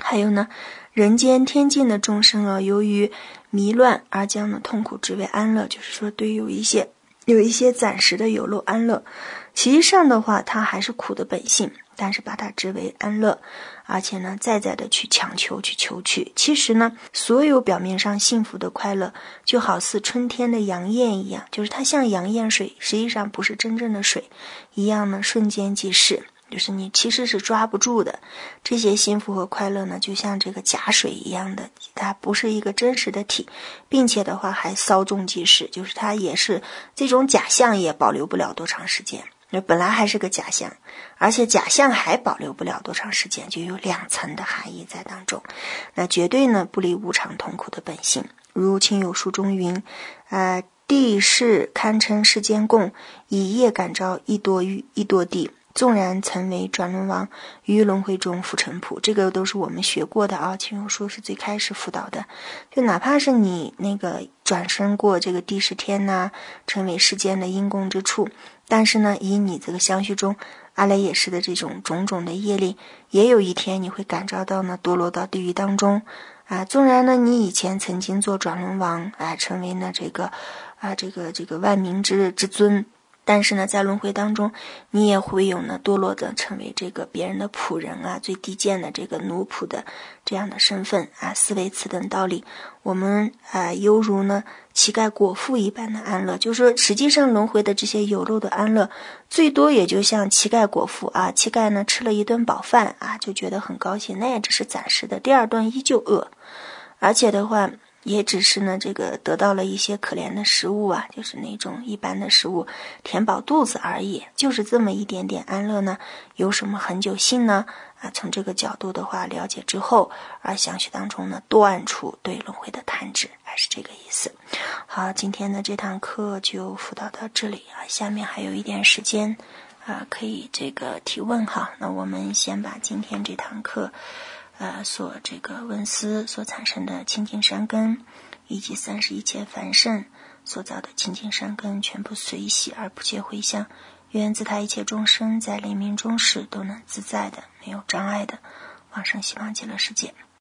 还有呢，人间天境的众生啊，由于迷乱而将呢痛苦之为安乐，就是说对于有一些暂时的有漏安乐，其实上的话它还是苦的本性，但是把它之为安乐，而且呢再的去强求去求取。其实呢，所有表面上幸福的快乐就好似春天的阳焰一样，就是它像阳焰水，实际上不是真正的水一样呢，瞬间即逝，就是你其实是抓不住的。这些幸福和快乐呢，就像这个假水一样的，它不是一个真实的体，并且的话还稍纵即逝，就是它也是这种假象也保留不了多长时间，本来还是个假象，而且假象还保留不了多长时间，就有两层的含义在当中。那绝对呢不离无常痛苦的本性，如亲友书中云，地势堪称世间供，以业感召亦多欲亦多地，纵然曾为转轮王，于轮回中复尘仆。这个都是我们学过的啊，亲友书是最开始辅导的。就哪怕是你那个转生过这个地势天呐，成为世间的因供之处，但是呢，以你这个相续中阿赖耶识的这种种种的业力，也有一天你会感召到呢堕落到地狱当中啊。纵然呢你以前曾经做转轮王啊，成为呢这个万民之尊，但是呢在轮回当中你也会有呢堕落的成为这个别人的仆人啊，最低贱的这个奴仆的这样的身份啊。思维此等道理，我们犹如呢乞丐果腹一般的安乐，就是说实际上轮回的这些有漏的安乐最多也就像乞丐果腹啊，乞丐呢吃了一顿饱饭啊就觉得很高兴，那也只是暂时的，第二顿依旧饿，而且的话也只是呢这个得到了一些可怜的食物啊，就是那种一般的食物填饱肚子而已，就是这么一点点安乐呢，有什么恒久性呢？从这个角度的话了解之后，而详细当中呢断除对轮回的贪执，还是这个意思。好，今天的这堂课就辅导到这里啊，下面还有一点时间可以这个提问哈。那我们先把今天这堂课所这个闻思所产生的清净善根，以及30一切凡圣所造的清净善根，全部随喜而不皆回向，愿自他一切众生在临命终时都能自在的没有障碍的往生西方极乐世界。